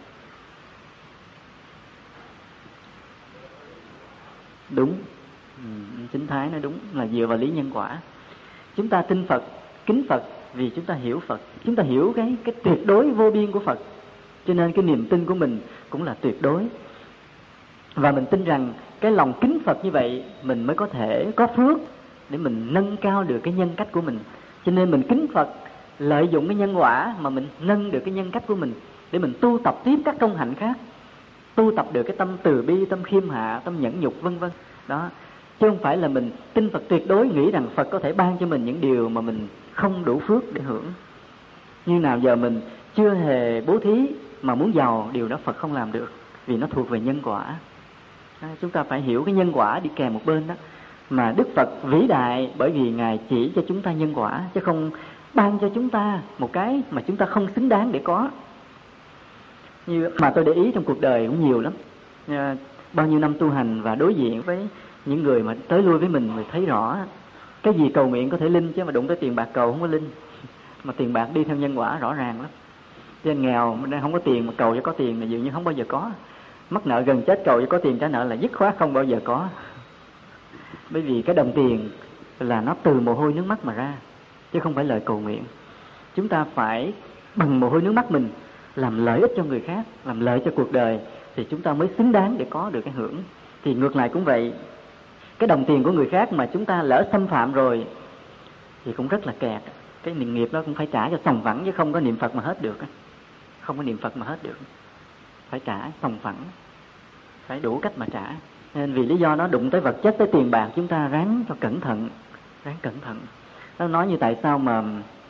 Đúng, Chính Thái nói đúng, là dựa vào lý nhân quả. Chúng ta tin Phật, kính Phật vì chúng ta hiểu Phật, chúng ta hiểu cái tuyệt đối vô biên của Phật, cho nên cái niềm tin của mình cũng là tuyệt đối. Và mình tin rằng cái lòng kính Phật như vậy mình mới có thể có phước để mình nâng cao được cái nhân cách của mình. Cho nên mình kính Phật, lợi dụng cái nhân quả mà mình nâng được cái nhân cách của mình để mình tu tập tiếp các công hạnh khác, tu tập được cái tâm từ bi, tâm khiêm hạ, tâm nhẫn nhục, vân vân. Đó, chứ không phải là mình tin Phật tuyệt đối nghĩ rằng Phật có thể ban cho mình những điều mà mình không đủ phước để hưởng. Như nào giờ mình chưa hề bố thí mà muốn giàu, điều đó Phật không làm được, vì nó thuộc về nhân quả. Chúng ta phải hiểu cái nhân quả đi kèm một bên đó. Mà Đức Phật vĩ đại bởi vì Ngài chỉ cho chúng ta nhân quả, chứ không ban cho chúng ta một cái mà chúng ta không xứng đáng để có. Như mà tôi để ý trong cuộc đời cũng nhiều lắm. Bao nhiêu năm tu hành và đối diện với những người mà tới lui với mình thấy rõ cái gì cầu nguyện có thể linh, chứ mà đụng tới tiền bạc cầu không có linh. Mà tiền bạc đi theo nhân quả rõ ràng lắm. Cho nên nghèo đang không có tiền mà cầu cho có tiền là dường như không bao giờ có. Mắc nợ gần chết cầu cho có tiền trả nợ là dứt khoát không bao giờ có. Bởi vì cái đồng tiền là nó từ mồ hôi nước mắt mà ra, chứ không phải lời cầu nguyện. Chúng ta phải bằng mồ hôi nước mắt mình làm lợi ích cho người khác, làm lợi cho cuộc đời, thì chúng ta mới xứng đáng để có được cái hưởng. Thì ngược lại cũng vậy, cái đồng tiền của người khác mà chúng ta lỡ xâm phạm rồi thì cũng rất là kẹt. Cái nghiệp đó cũng phải trả cho sòng phẳng, chứ không có niệm Phật mà hết được. Không có niệm Phật mà hết được, phải trả sòng phẳng, phải đủ cách mà trả. Nên vì lý do nó đụng tới vật chất, tới tiền bạc, chúng ta ráng cho cẩn thận, ráng cẩn thận. Nó nói như tại sao mà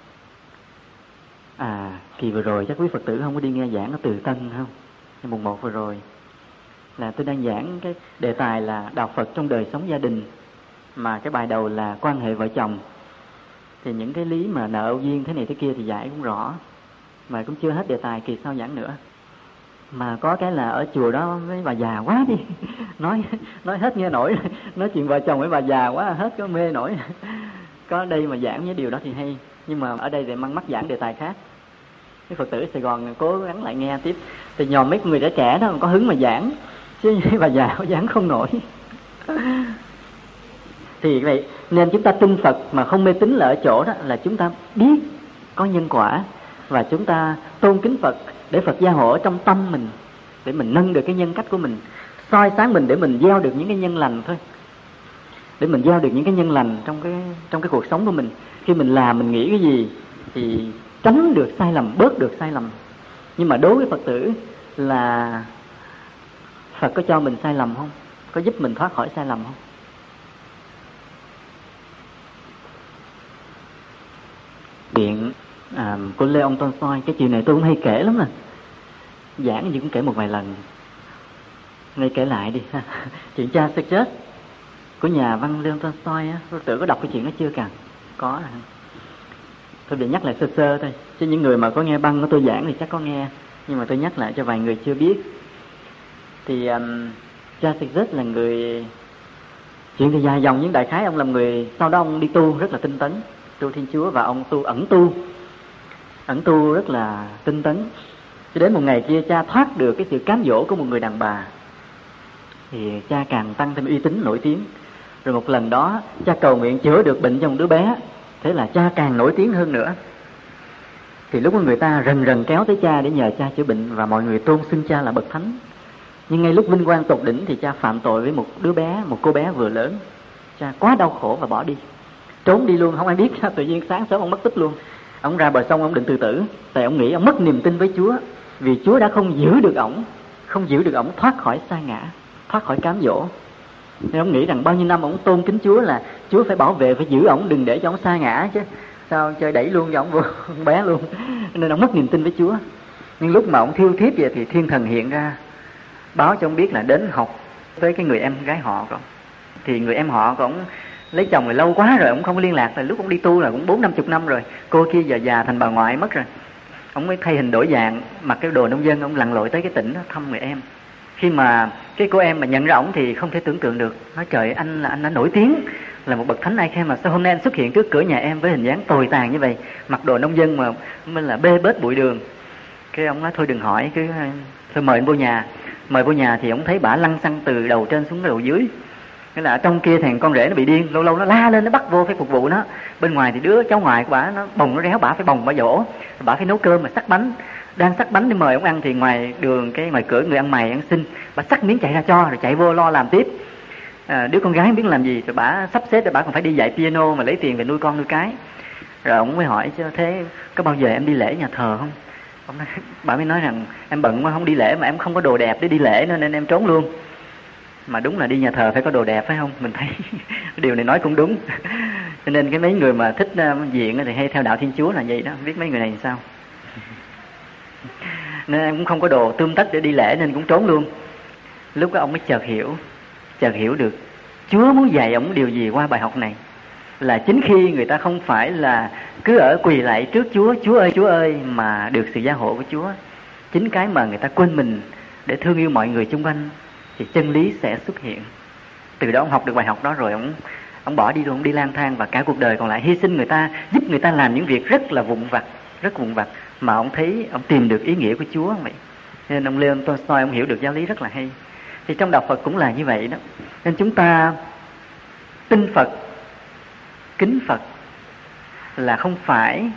kỳ vừa rồi chắc quý Phật tử không có đi nghe giảng ở Từ Tân không? Mùng 1 vừa rồi là tôi đang giảng cái đề tài là đạo Phật trong đời sống gia đình, mà cái bài đầu là quan hệ vợ chồng. Thì những cái lý mà nợ âu duyên thế này thế kia thì giải cũng rõ, mà cũng chưa hết đề tài, kỳ sau giảng nữa. Mà có cái là ở chùa đó với bà già quá đi nói hết nghe nổi, nói chuyện vợ chồng với bà già quá hết có mê nổi. Có đây mà giảng với điều đó thì hay, nhưng mà ở đây thì mang mắt giảng đề tài khác. Cái Phật tử Sài Gòn cố gắng lại nghe tiếp, thì nhòm mấy người trẻ đó có hứng mà giảng, chứ bà già giảng không nổi. Thì vậy nên chúng ta tin Phật mà không mê tín là ở chỗ đó là chúng ta biết có nhân quả, và chúng ta tôn kính Phật để Phật gia hộ trong tâm mình, để mình nâng được cái nhân cách của mình, soi sáng mình để mình gieo được những cái nhân lành thôi. Để mình gieo được những cái nhân lành trong cái cuộc sống của mình. Khi mình làm, mình nghĩ cái gì thì tránh được sai lầm, bớt được sai lầm. Nhưng mà đối với Phật tử là Phật có cho mình sai lầm không? Có giúp mình thoát khỏi sai lầm không? Chuyện của Leon Tolstoy, cái chuyện này tôi cũng hay kể lắm à. Giảng gì cũng kể một vài lần. Nay kể lại đi. Chuyện cha Sergei của nhà văn Leon Tolstoy á, tôi tự có đọc cái chuyện đó chưa càng? Có. Tôi bị nhắc lại sơ sơ thôi, chứ những người mà có nghe băng của tôi giảng thì chắc có nghe, nhưng mà tôi nhắc lại cho vài người chưa biết. Thì cha Sergei là người, chuyện thì dài dòng, nhưng đại khái ông là người, sau đó ông đi tu rất là tinh tấn, tu Thiên Chúa, và ông ẩn tu rất là tinh tấn. Cho đến một ngày kia cha thoát được cái sự cám dỗ của một người đàn bà, thì cha càng tăng thêm uy tín nổi tiếng. Rồi một lần đó cha cầu nguyện chữa được bệnh cho một đứa bé, thế là cha càng nổi tiếng hơn nữa. Thì lúc đó người ta rần rần kéo tới cha để nhờ cha chữa bệnh, và mọi người tôn xưng cha là bậc thánh. Nhưng ngay lúc vinh quang tột đỉnh thì cha phạm tội với một đứa bé, một cô bé vừa lớn. Cha quá đau khổ và bỏ đi, trốn đi luôn, không ai biết. Tự nhiên sáng sớm ông mất tích luôn. Ông ra bờ sông, ông định tự tử, tại ông nghĩ ông mất niềm tin với Chúa, vì Chúa đã không giữ được ổng thoát khỏi sa ngã, thoát khỏi cám dỗ. Nên ông nghĩ rằng bao nhiêu năm ông tôn kính Chúa là Chúa phải bảo vệ, phải giữ ổng, đừng để cho ổng sa ngã chứ. Sao chơi đẩy luôn cho ổng vô con bé luôn. Nên ông mất niềm tin với Chúa. Nhưng lúc mà ông thiêu thiếp vậy thì thiên thần hiện ra, báo cho ông biết là đến học với cái người em gái họ của ông. Thì người em họ của ông lấy chồng rồi lâu quá rồi, ông không có liên lạc. Rồi lúc ông đi tu là cũng 40-50 năm rồi, cô kia giờ già thành bà ngoại mất rồi. Ông mới thay hình đổi dạng, mặc cái đồ nông dân, ông lặn lội tới cái tỉnh đó thăm người em. Khi mà cái cô em mà nhận ra ổng thì không thể tưởng tượng được, nói trời, anh đã nổi tiếng là một bậc thánh ai khen, mà sao hôm nay anh xuất hiện trước cửa nhà em với hình dáng tồi tàn như vậy, mặc đồ nông dân mà mới là bê bết bụi đường. Cái ông nói thôi đừng hỏi, cứ thôi mời anh vô nhà. Mời vô nhà thì ông thấy bả lăn xăng từ đầu trên xuống đầu dưới. Cái là ở trong kia thằng con rể nó bị điên, lâu lâu nó la lên, nó bắt vô phải phục vụ nó. Bên ngoài thì đứa cháu ngoại của bả nó bồng nó réo, bả phải bồng bả dỗ, bả phải nấu cơm mà xắt bánh. Đang xắt bánh để mời ông ăn thì ngoài đường, cái ngoài cửa người ăn mày ăn xin, bả xắt miếng chạy ra cho, rồi chạy vô lo làm tiếp. Đứa con gái không biết làm gì, rồi bả sắp xếp, rồi bả còn phải đi dạy piano mà lấy tiền về nuôi con nuôi cái. Rồi ông mới hỏi chứ thế có bao giờ em đi lễ nhà thờ không? Ông nói, bả mới nói rằng em bận quá không đi lễ, mà em không có đồ đẹp để đi lễ nên em trốn luôn. Mà đúng là đi nhà thờ phải có đồ đẹp phải không? Mình thấy điều này nói cũng đúng. Cho nên cái mấy người mà thích diện thì hay theo đạo Thiên Chúa là vậy đó, biết mấy người này làm sao. Nên em cũng không có đồ tươm tất để đi lễ nên cũng trốn luôn. Lúc đó ông mới chợt hiểu được Chúa muốn dạy ông điều gì qua bài học này. Là chính khi người ta không phải là cứ ở quỳ lại trước Chúa, Chúa ơi mà được sự gia hộ của Chúa, chính cái mà người ta quên mình để thương yêu mọi người xung quanh thì chân lý sẽ xuất hiện. Từ đó ông học được bài học đó rồi ông bỏ đi luôn, ông đi lang thang và cả cuộc đời còn lại hy sinh người ta, giúp người ta làm những việc rất là vụn vặt mà ông thấy ông tìm được ý nghĩa của Chúa vậy. Nên ông Leon Tolstoy ông hiểu được giáo lý rất là hay. Thì trong đạo Phật cũng là như vậy đó. Nên chúng ta tin Phật, kính Phật là không phải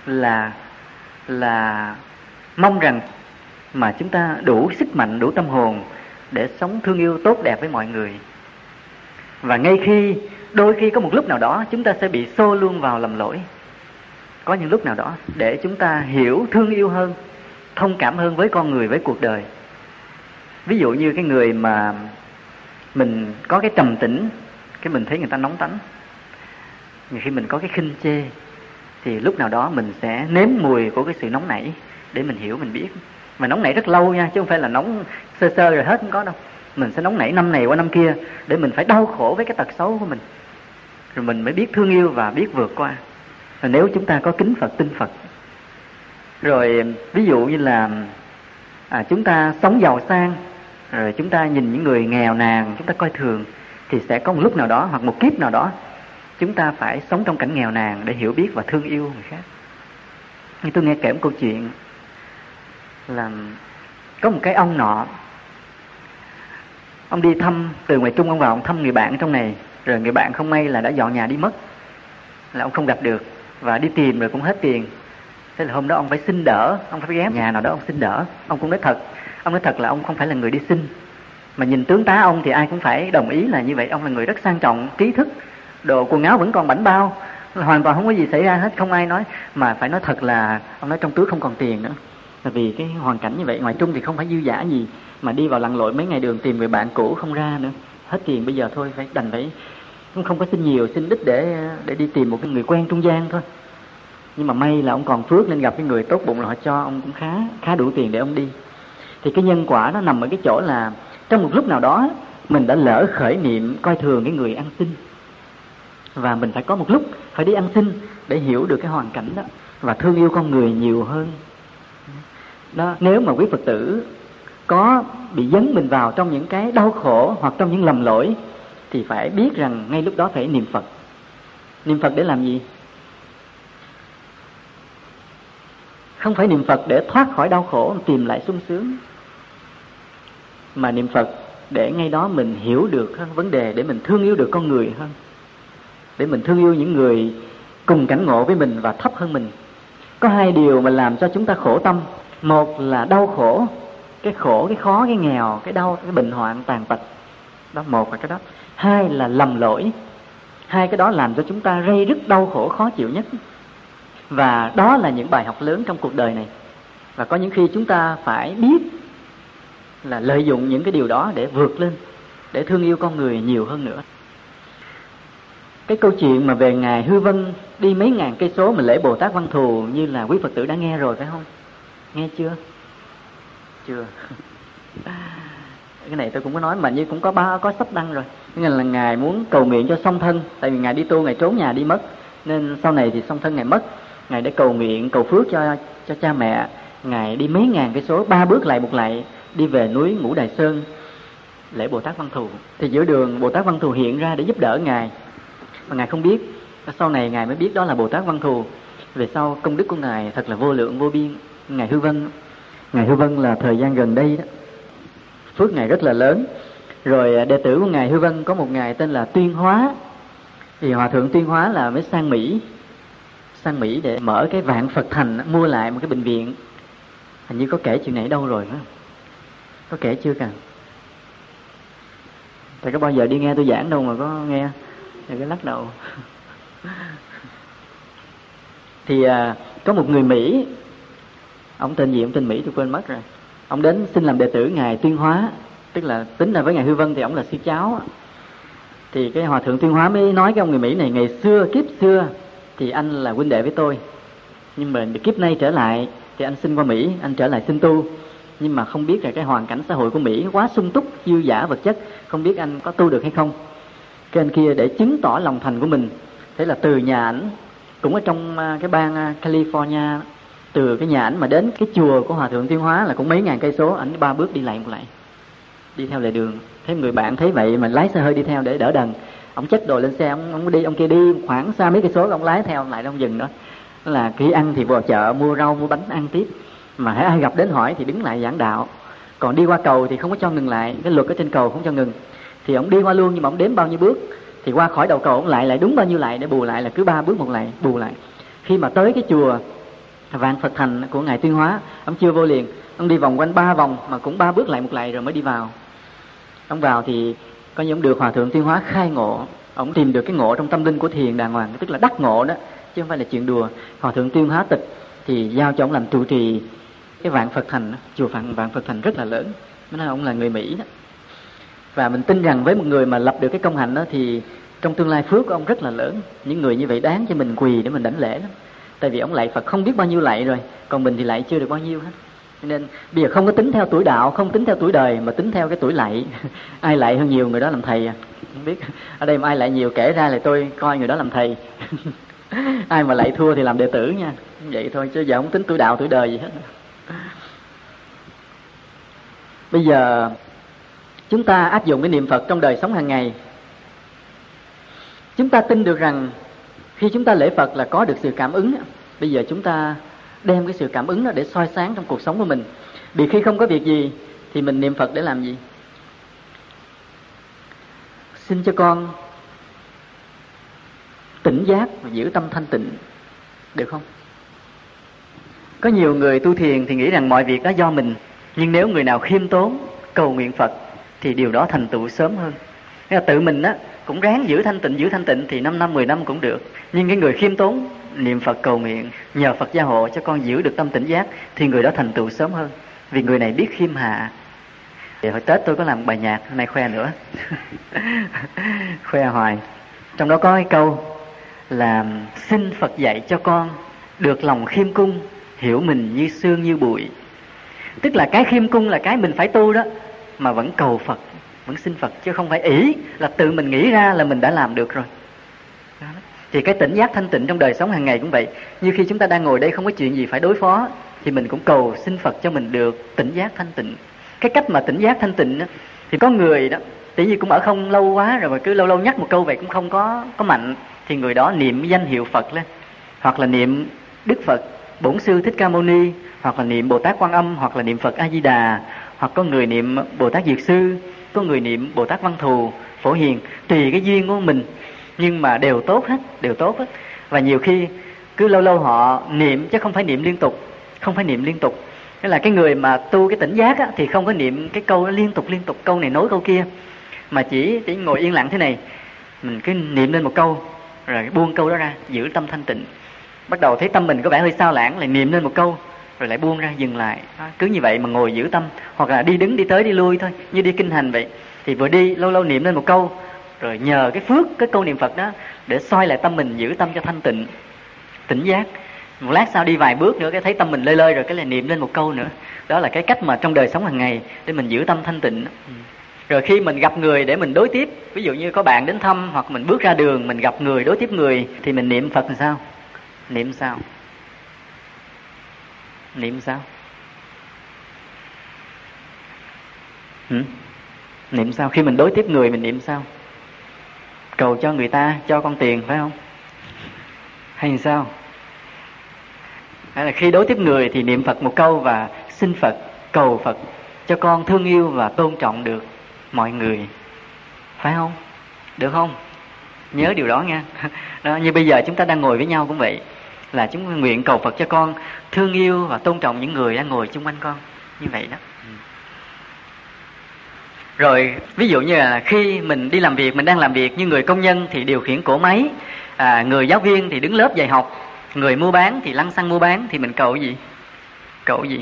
là mong rằng mà chúng ta đủ sức mạnh, đủ tâm hồn để sống thương yêu tốt đẹp với mọi người. Và ngay khi đôi khi có một lúc nào đó chúng ta sẽ bị xô luôn vào lầm lỗi. Có những lúc nào đó để chúng ta hiểu, thương yêu hơn, thông cảm hơn với con người, với cuộc đời. Ví dụ như cái người mà mình có cái trầm tĩnh, cái mình thấy người ta nóng tánh. Nhiều khi mình có cái khinh chê thì lúc nào đó mình sẽ nếm mùi của cái sự nóng nảy để mình hiểu, mình biết. Mà nóng nảy rất lâu nha, chứ không phải là nóng sơ sơ rồi hết, không có đâu. Mình sẽ nóng nảy năm này qua năm kia để mình phải đau khổ với cái tật xấu của mình, rồi mình mới biết thương yêu và biết vượt qua. Rồi nếu chúng ta có kính Phật, tin Phật, rồi ví dụ như là chúng ta sống giàu sang, rồi chúng ta nhìn những người nghèo nàn chúng ta coi thường, thì sẽ có một lúc nào đó hoặc một kiếp nào đó chúng ta phải sống trong cảnh nghèo nàn để hiểu biết và thương yêu người khác. Nhưng tôi nghe kể một câu chuyện là có một cái ông nọ, ông đi thăm từ ngoài Trung, ông vào ông thăm người bạn trong này, rồi người bạn không may là đã dọn nhà đi mất, là ông không gặp được và đi tìm rồi cũng hết tiền. Thế là hôm đó ông phải xin đỡ, ông phải ghé nhà nào đó ông xin đỡ. Ông cũng nói thật là ông không phải là người đi xin, mà nhìn tướng tá ông thì ai cũng phải đồng ý là như vậy. Ông là người rất sang trọng, trí thức, đồ quần áo vẫn còn bảnh bao, hoàn toàn không có gì xảy ra hết, không ai nói. Mà phải nói thật là ông nói trong túi không còn tiền nữa. Tại vì cái hoàn cảnh như vậy, ngoài Trung thì không phải dư dả gì, mà đi vào lặn lội mấy ngày đường tìm người bạn cũ không ra nữa, hết tiền, bây giờ thôi phải đành phải cũng không có xin nhiều, xin ít để đi tìm một cái người quen trung gian thôi. Nhưng mà may là ông còn phước nên gặp cái người tốt bụng là họ cho ông cũng khá đủ tiền để ông đi. Thì cái nhân quả nó nằm ở cái chỗ là trong một lúc nào đó mình đã lỡ khởi niệm coi thường cái người ăn xin, và mình phải có một lúc phải đi ăn xin để hiểu được cái hoàn cảnh đó và thương yêu con người nhiều hơn đó. Nếu mà quý Phật tử có bị dấn mình vào trong những cái đau khổ hoặc trong những lầm lỗi thì phải biết rằng ngay lúc đó phải niệm Phật. Niệm Phật để làm gì? Không phải niệm Phật để thoát khỏi đau khổ, tìm lại sung sướng, mà niệm Phật để ngay đó mình hiểu được hơn vấn đề, để mình thương yêu được con người hơn, để mình thương yêu những người cùng cảnh ngộ với mình và thấp hơn mình. Có hai điều mà làm cho chúng ta khổ tâm. Một là đau khổ, cái khổ, cái khó, cái nghèo, cái đau, cái bệnh hoạn tàn tật. Đó, một là cái đó. Hai là lầm lỗi. Hai cái đó làm cho chúng ta ray rứt đau khổ khó chịu nhất. Và đó là những bài học lớn trong cuộc đời này. Và có những khi chúng ta phải biết là lợi dụng những cái điều đó để vượt lên, để thương yêu con người nhiều hơn nữa. Cái câu chuyện mà về Ngài Hư Vân đi mấy ngàn cây số mình lễ Bồ Tát Văn Thù như là quý Phật tử đã nghe rồi phải không? Nghe chưa? Chưa. Cái này tôi cũng có nói mà như cũng có sách đăng rồi. Nghĩa là Ngài muốn cầu nguyện cho song thân, tại vì Ngài đi tu, Ngài trốn nhà đi mất, nên sau này thì song thân Ngài mất. Ngài để cầu nguyện, cầu phước cho cha mẹ. Ngài đi mấy ngàn cây số, 3 bước lại một lại, đi về núi Ngũ Đài Sơn lễ Bồ Tát Văn Thù. Thì giữa đường Bồ Tát Văn Thù hiện ra để giúp đỡ Ngài, mà Ngài không biết. Sau này Ngài mới biết đó là Bồ Tát Văn Thù. Về sau công đức của Ngài thật là vô lượng vô biên. Ngài Hư Vân là thời gian gần đây đó, phước Ngài rất là lớn. Rồi đệ tử của Ngài Hư Vân có một Ngài tên là Tuyên Hóa. Thì Hòa Thượng Tuyên Hóa là mới sang Mỹ để mở cái Vạn Phật Thành, mua lại một cái bệnh viện. Hình như có kể chuyện này đâu rồi phải không? Có kể chưa cả? Thầy có bao giờ đi nghe tôi giảng đâu mà có nghe. Thầy cứ lắc đầu. Thì có một người Mỹ, ông tên gì, ông tên Mỹ tôi quên mất rồi. Ông đến xin làm đệ tử Ngài Tuyên Hóa, tức là tính ra với Ngài Hư Vân thì ông là sư cháu. Thì cái Hòa Thượng Tuyên Hóa mới nói cái ông người Mỹ này, ngày xưa, kiếp xưa thì anh là huynh đệ với tôi, nhưng mà kiếp nay trở lại thì anh xin qua Mỹ, anh trở lại xin tu. Nhưng mà không biết là cái hoàn cảnh xã hội của Mỹ quá sung túc, dư dả vật chất, không biết anh có tu được hay không. Cái anh kia để chứng tỏ lòng thành của mình, thế là từ nhà ảnh, cũng ở trong cái bang California, từ cái nhà ảnh mà đến cái chùa của Hòa Thượng Tuyên Hóa là cũng mấy ngàn cây số, ảnh 3 bước đi lại một lại, đi theo lề đường. Thế người bạn thấy vậy mà lái xe hơi đi theo để đỡ đần. Ông chất đồ lên xe, ông kia đi khoảng xa mấy cây số, ông lái theo lại, ông dừng đó. Đó là khi ăn thì vào chợ mua rau mua bánh ăn tiếp, mà hễ ai gặp đến hỏi thì đứng lại giảng đạo. Còn đi qua cầu thì không có cho ngừng lại, cái luật ở trên cầu không cho ngừng. Thì ông đi qua luôn, nhưng mà ông đếm bao nhiêu bước thì qua khỏi đầu cầu ông lại đúng bao nhiêu lại để bù lại, là cứ 3 bước một lại bù lại. Khi mà tới cái chùa Vạn Phật Thành của Ngài Tuyên Hóa, ông chưa vô liền, ông đi vòng quanh 3 vòng mà cũng 3 bước lại một lại rồi mới đi vào. Ông vào thì coi như ông được Hòa Thượng Tuyên Hóa khai ngộ, ông tìm được cái ngộ trong tâm linh của thiền đàng hoàng, tức là đắc ngộ đó, chứ không phải là chuyện đùa. Hòa Thượng Tuyên Hóa tịch thì giao cho ông làm trụ trì cái Vạn Phật Thành, chùa Vạn Phật Thành rất là lớn, nên ông là người Mỹ đó. Và mình tin rằng với một người mà lập được cái công hạnh đó thì trong tương lai phước của ông rất là lớn. Những người như vậy đáng cho mình quỳ để mình đảnh lễ lắm. Tại vì ông lạy Phật không biết bao nhiêu lạy rồi, còn mình thì lạy chưa được bao nhiêu hết. Nên bây giờ không có tính theo tuổi đạo, không tính theo tuổi đời, mà tính theo cái tuổi lạy. Ai lạy hơn nhiều người đó làm thầy à. Không biết ở đây mà ai lạy nhiều kể ra là tôi coi người đó làm thầy. Ai mà lạy thua thì làm đệ tử nha. Vậy thôi chứ giờ không tính tuổi đạo tuổi đời gì hết. Bây giờ chúng ta áp dụng cái niệm Phật trong đời sống hàng ngày. Chúng ta tin được rằng khi chúng ta lễ Phật là có được sự cảm ứng. Bây giờ chúng ta đem cái sự cảm ứng đó để soi sáng trong cuộc sống của mình. Vì khi không có việc gì thì mình niệm Phật để làm gì? Xin cho con tỉnh giác và giữ tâm thanh tịnh, được không? Có nhiều người tu thiền thì nghĩ rằng mọi việc đó do mình, nhưng nếu người nào khiêm tốn cầu nguyện Phật thì điều đó thành tựu sớm hơn. Nên là tự mình á cũng ráng giữ thanh tịnh thì 5 năm 10 năm cũng được. Nhưng cái người khiêm tốn niệm Phật cầu nguyện nhờ Phật gia hộ cho con giữ được tâm tỉnh giác thì người đó thành tựu sớm hơn, vì người này biết khiêm hạ. Thì hồi Tết tôi có làm bài nhạc, hôm nay khoe nữa. Khoe hoài. Trong đó có cái câu là xin Phật dạy cho con được lòng khiêm cung, hiểu mình như sương như bụi. Tức là cái khiêm cung là cái mình phải tu đó, mà vẫn cầu Phật, vẫn xin Phật, chứ không phải ỷ là tự mình nghĩ ra là mình đã làm được rồi. Thì cái tỉnh giác thanh tịnh trong đời sống hàng ngày cũng vậy. Như khi chúng ta đang ngồi đây không có chuyện gì phải đối phó thì mình cũng cầu xin Phật cho mình được tỉnh giác thanh tịnh. Cái cách mà tỉnh giác thanh tịnh đó, thì có người đó tự nhiên cũng ở không lâu quá rồi mà cứ lâu lâu nhắc một câu vậy cũng không có mạnh, thì người đó niệm danh hiệu Phật lên, hoặc là niệm Đức Phật Bổn Sư Thích Ca Mâu Ni, hoặc là niệm Bồ Tát Quan Âm, hoặc là niệm Phật A Di Đà, hoặc có người niệm Bồ Tát Dược Sư, có người niệm Bồ Tát Văn Thù, Phổ Hiền, tùy cái duyên của mình, nhưng mà đều tốt hết. Và nhiều khi cứ lâu lâu họ niệm, chứ không phải niệm liên tục. Tức là cái người mà tu cái tỉnh giác á, thì không có niệm cái câu liên tục, câu này nối câu kia, mà chỉ ngồi yên lặng thế này, mình cứ niệm lên một câu rồi buông câu đó ra, giữ tâm thanh tịnh. Bắt đầu thấy tâm mình có vẻ hơi sao lãng, lại niệm lên một câu rồi lại buông ra, dừng lại. Cứ như vậy mà ngồi giữ tâm, hoặc là đi đứng đi tới đi lui thôi, như đi kinh hành vậy. Thì vừa đi lâu lâu niệm lên một câu, rồi nhờ cái phước cái câu niệm Phật đó để soi lại tâm mình, giữ tâm cho thanh tịnh, tỉnh giác. Một lát sau đi vài bước nữa cái thấy tâm mình lơi rồi, cái là niệm lên một câu nữa. Đó là cái cách mà trong đời sống hàng ngày để mình giữ tâm thanh tịnh. Rồi khi mình gặp người để mình đối tiếp, ví dụ như có bạn đến thăm, hoặc mình bước ra đường mình gặp người, đối tiếp người, thì mình niệm Phật làm sao? Niệm sao? Niệm sao? Khi mình đối tiếp người mình niệm sao? Cầu cho người ta cho con tiền phải không? Hay sao? Hay là khi đối tiếp người thì niệm Phật một câu và xin Phật, cầu Phật cho con thương yêu và tôn trọng được mọi người, phải không? Được không? Nhớ điều đó nha. Đó, như bây giờ chúng ta đang ngồi với nhau cũng vậy, là chúng nguyện cầu Phật cho con thương yêu và tôn trọng những người đang ngồi xung quanh con, như vậy đó. Rồi ví dụ như là khi mình đi làm việc, mình đang làm việc như người công nhân thì điều khiển cỗ máy, người giáo viên thì đứng lớp dạy học, người mua bán thì lăn xăng mua bán, thì mình cầu cái gì? Cầu cái gì?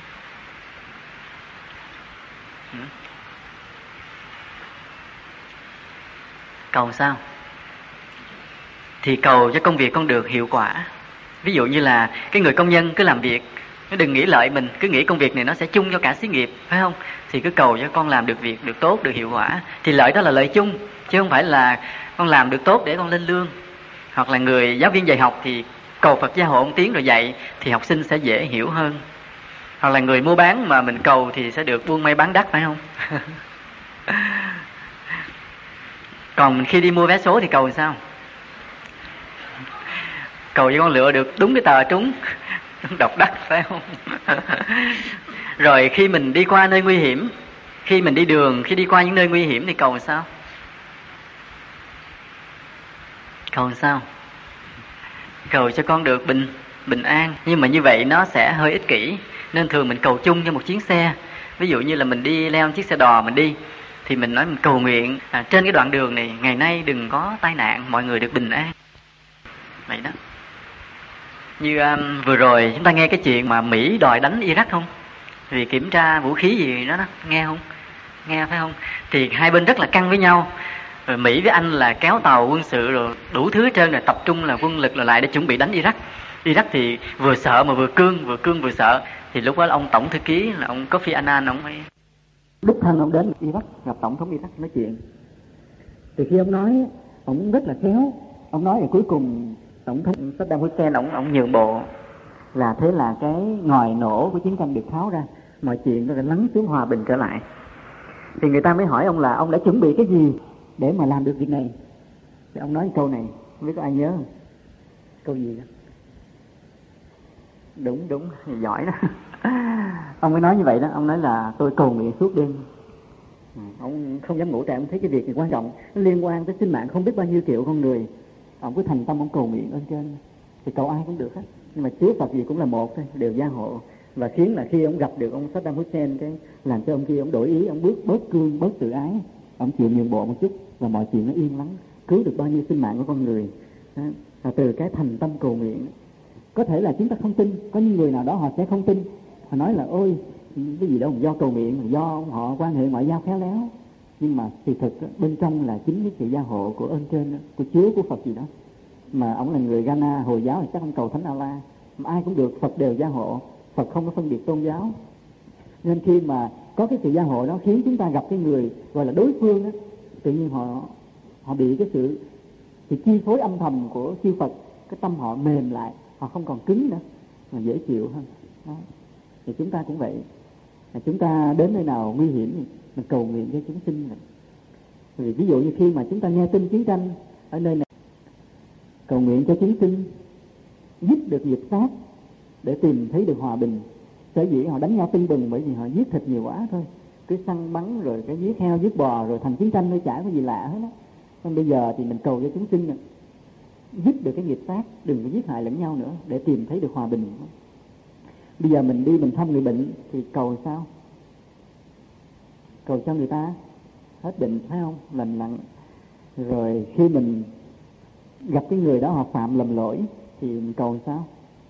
Cầu sao? Thì cầu cho công việc con được hiệu quả. Ví dụ như là cái người công nhân cứ làm việc, nó đừng nghĩ lợi mình, cứ nghĩ công việc này nó sẽ chung cho cả xí nghiệp, phải không? Thì cứ cầu cho con làm được việc được tốt, được hiệu quả. Thì lợi đó là lợi chung, chứ không phải là con làm được tốt để con lên lương. Hoặc là người giáo viên dạy học thì cầu Phật gia hộ một tiếng rồi dạy, thì học sinh sẽ dễ hiểu hơn. Hoặc là người mua bán mà mình cầu thì sẽ được buôn may bán đắt, phải không? Còn khi đi mua vé số thì cầu sao? Cầu cho con lựa được đúng cái tờ trúng, độc đắc, phải không? Rồi khi mình đi qua nơi nguy hiểm, khi mình đi đường, khi đi qua những nơi nguy hiểm thì cầu sao? Cầu sao? Cầu cho con được bình an. Nhưng mà như vậy nó sẽ hơi ích kỷ, nên thường mình cầu chung cho một chuyến xe. Ví dụ như là mình đi leo chiếc xe đò mình đi, thì mình nói mình cầu nguyện trên cái đoạn đường này ngày nay đừng có tai nạn, mọi người được bình an. Vậy đó. Như vừa rồi chúng ta nghe cái chuyện mà Mỹ đòi đánh Iraq không? Vì kiểm tra vũ khí gì đó, nghe không? Nghe phải không? Thì hai bên rất là căng với nhau. Rồi Mỹ với Anh là kéo tàu quân sự rồi đủ thứ hết trơn, rồi tập trung là quân lực là lại để chuẩn bị đánh Iraq. Iraq thì vừa sợ mà vừa cương vừa sợ. Thì lúc đó ông tổng thư ký là ông Kofi Annan, ông ấy đích thân ông đến Iraq gặp tổng thống Iraq nói chuyện. Thì khi ông nói, ông rất là khéo. Ông nói là cuối cùng tổng thống Saddam Hussein ông nhượng bộ, là thế là cái ngòi nổ của chiến tranh được tháo ra, mọi chuyện nó đã lắng xuống, hòa bình trở lại. Thì người ta mới hỏi ông là ông đã chuẩn bị cái gì để mà làm được việc này. Thì ông nói câu này, không biết có ai nhớ không? Câu gì đó? Đúng, giỏi đó. Ông mới nói như vậy đó, ông nói là tôi cầu nguyện suốt đêm. Ông không dám ngủ, tại ông thấy cái việc này quan trọng, nó liên quan tới sinh mạng không biết bao nhiêu triệu con người. Ông cứ thành tâm ông cầu nguyện ơn trên, thì cầu ai cũng được hết. Nhưng mà Chúa Phật gì cũng là một thôi, đều gia hộ. Và khiến là khi ông gặp được ông Saddam Hussein, cái làm cho ông kia ông đổi ý, ông bớt cương, bớt tự ái. ông chịu nhượng bộ một chút và mọi chuyện nó yên lắng, cứu được bao nhiêu sinh mạng của con người. Là từ cái thành tâm cầu nguyện. Có thể là chúng ta không tin, có những người nào đó họ sẽ không tin, họ nói là ôi cái gì đâu do cầu nguyện, do họ quan hệ ngoại giao khéo léo. Nhưng mà sự thực bên trong là chính cái sự gia hộ của ơn trên, của Chúa, của Phật gì đó. Mà ông là người Ghana Hồi giáo thì chắc ông cầu Thánh Allah, mà ai cũng được, Phật đều gia hộ, Phật không có phân biệt tôn giáo. Nên khi mà có cái sự gia hộ đó khiến chúng ta gặp cái người gọi là đối phương đó, tự nhiên họ bị cái sự chi phối âm thầm của chư Phật, cái tâm họ mềm lại, họ không còn cứng nữa mà dễ chịu hơn đó. Thì chúng ta cũng vậy, chúng ta đến nơi nào nguy hiểm thì mình cầu nguyện cho chúng sinh này. Vì ví dụ như khi mà chúng ta nghe tin chiến tranh ở nơi này, cầu nguyện cho chúng sinh giết được nghiệp sát để tìm thấy được hòa bình. Sở dĩ họ đánh nhau tưng bừng bởi vì họ giết thịt nhiều quá thôi, cứ săn bắn rồi cái giết heo giết bò rồi thành chiến tranh thôi, chả có gì lạ hết đó. Nên bây giờ thì mình cầu cho chúng sinh giết được cái nghiệp sát, đừng có giết hại lẫn nhau nữa để tìm thấy được hòa bình. Bây giờ mình đi mình thăm người bệnh thì cầu sao? Cầu cho người ta hết bệnh, phải không? Lành lặn. Rồi khi mình gặp cái người đó họ phạm lầm lỗi thì mình cầu sao?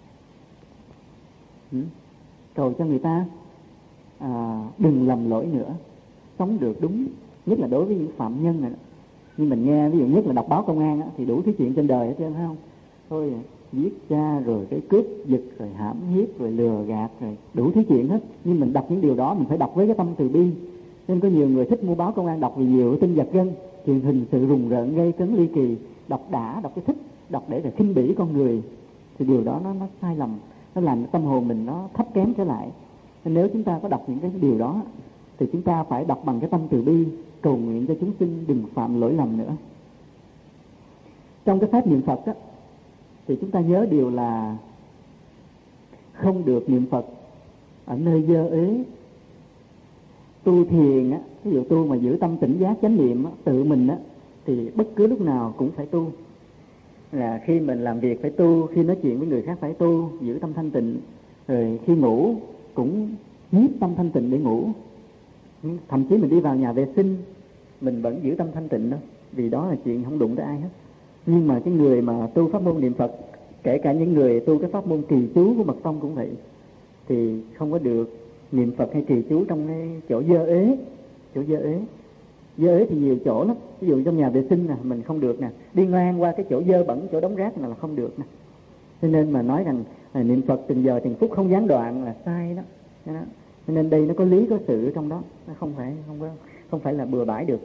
Cầu cho người ta đừng lầm lỗi nữa, sống được đúng, nhất là đối với những phạm nhân này. Nhưng mình nghe ví dụ nhất là đọc báo công an thì đủ thứ chuyện trên đời hết trơn, phải không? Thôi giết cha rồi cái cướp giật rồi hãm hiếp rồi lừa gạt rồi đủ thứ chuyện hết. Nhưng mình đọc những điều đó mình phải đọc với cái tâm từ bi. Nên có nhiều người thích mua báo công an đọc vì nhiều tin giật gân, chuyện hình sự rùng rợn gây cấn ly kỳ, đọc cái thích, đọc để rồi khinh bỉ con người, thì điều đó nó sai lầm, nó làm tâm hồn mình nó thấp kém trở lại. Nên nếu chúng ta có đọc những cái điều đó thì chúng ta phải đọc bằng cái tâm từ bi, cầu nguyện cho chúng sinh đừng phạm lỗi lầm nữa. Trong cái pháp niệm Phật á, thì chúng ta nhớ điều là không được niệm Phật ở nơi dơ ế. Tu thiền á, ví dụ tu mà giữ tâm tỉnh giác chánh niệm á, tự mình á, thì bất cứ lúc nào cũng phải tu. Là khi mình làm việc phải tu, khi nói chuyện với người khác phải tu, giữ tâm thanh tịnh. Rồi khi ngủ cũng nhiếp tâm thanh tịnh để ngủ. Thậm chí mình đi vào nhà vệ sinh mình vẫn giữ tâm thanh tịnh đó, vì đó là chuyện không đụng tới ai hết. Nhưng mà cái người mà tu pháp môn niệm Phật, kể cả những người tu cái pháp môn trì chú của mật tông cũng vậy, thì không có được niệm Phật hay trì chú trong cái chỗ dơ ế. Chỗ dơ ế thì nhiều chỗ lắm. Ví dụ trong nhà vệ sinh nè mình không được nè, đi ngang qua cái chỗ dơ bẩn, chỗ đống rác là không được nè. Cho nên mà nói rằng niệm Phật từng giờ từng phút không gián đoạn là sai đó. Cho nên đây nó có lý có sự trong đó, nó không phải là bừa bãi được.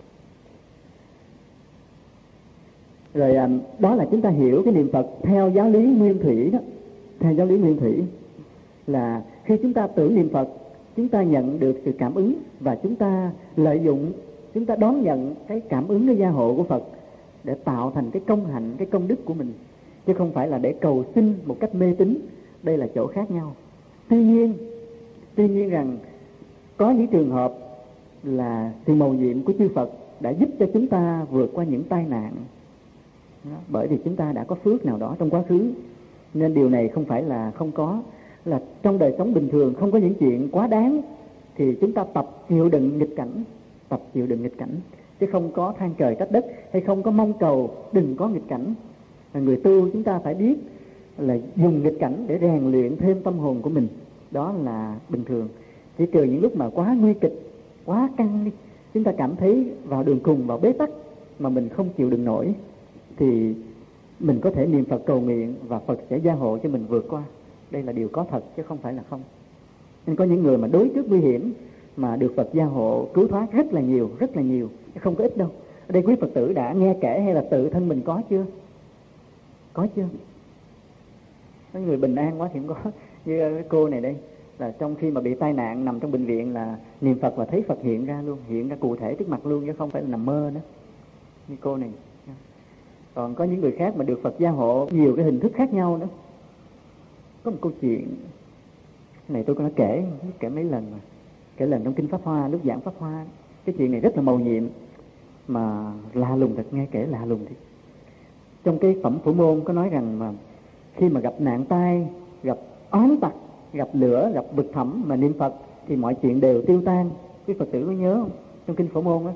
Rồi đó là chúng ta hiểu cái niệm Phật theo giáo lý nguyên thủy đó. Theo giáo lý nguyên thủy là khi chúng ta tưởng niệm Phật, chúng ta nhận được sự cảm ứng và chúng ta lợi dụng, chúng ta đón nhận cái cảm ứng, cái gia hộ của Phật để tạo thành cái công hạnh, cái công đức của mình, chứ không phải là để cầu xin một cách mê tín. Đây là chỗ khác nhau. Tuy nhiên rằng có những trường hợp là sự mầu nhiệm của chư Phật đã giúp cho chúng ta vượt qua những tai nạn đó, bởi vì chúng ta đã có phước nào đó trong quá khứ. Nên điều này không phải là không có, là trong đời sống bình thường không có những chuyện quá đáng thì chúng ta tập chịu đựng nghịch cảnh, chứ không có than trời trách đất hay không có mong cầu đừng có nghịch cảnh. Người tu chúng ta phải biết là dùng nghịch cảnh để rèn luyện thêm tâm hồn của mình, đó là bình thường. Chỉ trừ những lúc mà quá nguy kịch, quá căng đi, chúng ta cảm thấy vào đường cùng, vào bế tắc mà mình không chịu đựng nổi, thì mình có thể niệm Phật cầu nguyện và Phật sẽ gia hộ cho mình vượt qua. Đây là điều có thật chứ không phải là không. Nên có những người mà đối trước nguy hiểm mà được Phật gia hộ cứu thoát rất là nhiều, không có ít đâu. Ở đây quý Phật tử đã nghe kể hay là tự thân mình có chưa? Có chưa? Có người bình an quá thì không có. Như cái cô này đây, là trong khi mà bị tai nạn nằm trong bệnh viện là niệm Phật và thấy Phật hiện ra luôn, hiện ra cụ thể trước mặt luôn, chứ không phải là nằm mơ nữa. Như cô này. Còn có những người khác mà được Phật gia hộ nhiều cái hình thức khác nhau nữa. Có một câu chuyện này tôi có nói kể mấy lần mà, kể lần trong kinh Pháp Hoa, lúc giảng Pháp Hoa. Cái chuyện này rất là mầu nhiệm mà lạ lùng thật, nghe kể lạ lùng thì. Trong cái phẩm Phổ Môn có nói rằng mà khi mà gặp nạn tai, gặp oán tặc, gặp lửa, gặp vực thẳm mà niệm Phật thì mọi chuyện đều tiêu tan. Quý Phật tử có nhớ không? Trong kinh Phổ Môn á,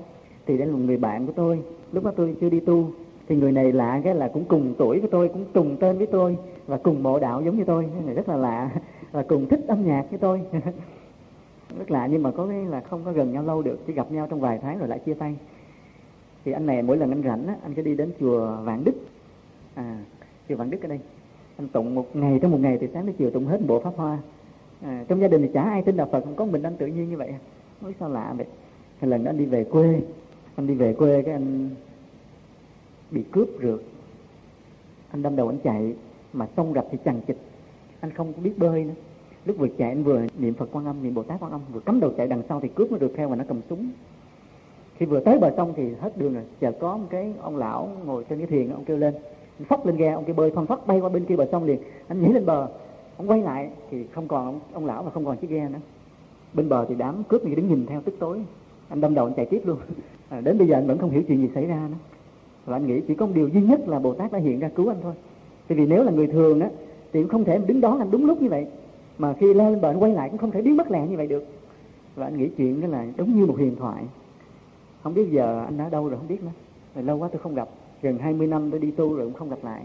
thì đây là một người bạn của tôi, lúc đó tôi chưa đi tu, thì người này lạ cái là cũng cùng tuổi với tôi, cũng trùng tên với tôi và cùng mộ đạo giống như tôi, này rất là lạ, và cùng thích âm nhạc với tôi. Rất lạ, nhưng mà có cái là không có gần nhau lâu được, chỉ gặp nhau trong vài tháng rồi lại chia tay. Thì anh này mỗi lần anh rảnh á, anh cứ đi đến chùa Vạn Đức, chùa Vạn Đức ở đây, anh tụng trong một ngày từ sáng đến chiều tụng hết bộ pháp hoa. Trong gia đình thì chả ai tin đạo Phật, không có mình anh tự nhiên như vậy. Nói sao lạ vậy. Một lần đó anh đi về quê, cái anh bị cướp rượt, anh đâm đầu anh chạy, mà sông rạch thì chằng chịt, anh không có biết bơi nữa. Lúc vừa chạy anh vừa niệm Phật Quan Âm, niệm Bồ Tát Quan Âm, vừa cắm đầu chạy, đằng sau thì cướp nó rượt theo và nó cầm súng. Khi vừa tới bờ sông thì hết đường rồi, chợt có một cái ông lão ngồi trên cái thuyền, ông kêu lên, anh phóc lên ghe, ông kêu bơi phăng phắc bay qua bên kia bờ sông liền. Anh nhảy lên bờ, ông quay lại thì không còn ông lão và không còn chiếc ghe nữa. Bên bờ thì đám cướp thì đứng nhìn theo tức tối. Anh đâm đầu anh chạy tiếp luôn. Đến bây giờ anh vẫn không hiểu chuyện gì xảy ra nữa. Và anh nghĩ chỉ có một điều duy nhất là Bồ Tát đã hiện ra cứu anh thôi. Tại vì nếu là người thường á thì cũng không thể đứng đón anh đúng lúc như vậy, mà khi leo lên bờ anh quay lại cũng không thể biến mất lẹ như vậy được. Và anh nghĩ chuyện đó là giống như một huyền thoại. Không biết giờ anh ở đâu rồi không biết nữa. Rồi lâu quá tôi không gặp, gần 20 năm tôi đi tu rồi cũng không gặp lại.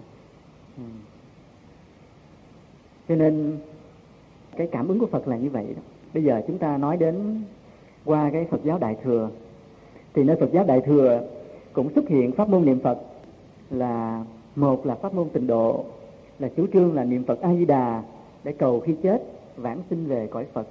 Cho nên cái cảm ứng của Phật là như vậy đó. Bây giờ chúng ta nói đến qua cái Phật giáo Đại Thừa, thì nơi Phật giáo Đại Thừa cũng xuất hiện pháp môn niệm Phật, là một là pháp môn Tịnh Độ, là chủ trương là niệm Phật A Di Đà để cầu khi chết vãng sinh về cõi Phật.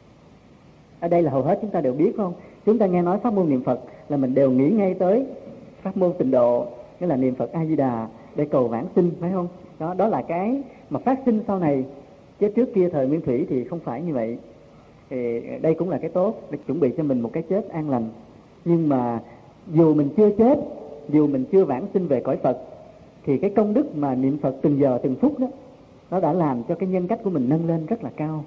Ở đây là hầu hết chúng ta đều biết không? Chúng ta nghe nói pháp môn niệm Phật là mình đều nghĩ ngay tới pháp môn Tịnh Độ, nghĩa là niệm Phật A Di Đà để cầu vãng sinh, phải không? Đó là cái mà phát sinh sau này, chứ trước kia thời Nguyên Thủy thì không phải như vậy. Thì đây cũng là cái tốt để chuẩn bị cho mình một cái chết an lành. Nhưng mà dù mình chưa chết, dù mình chưa vãng sinh về cõi Phật, thì cái công đức mà niệm Phật từng giờ từng phút đó, nó đã làm cho cái nhân cách của mình nâng lên rất là cao.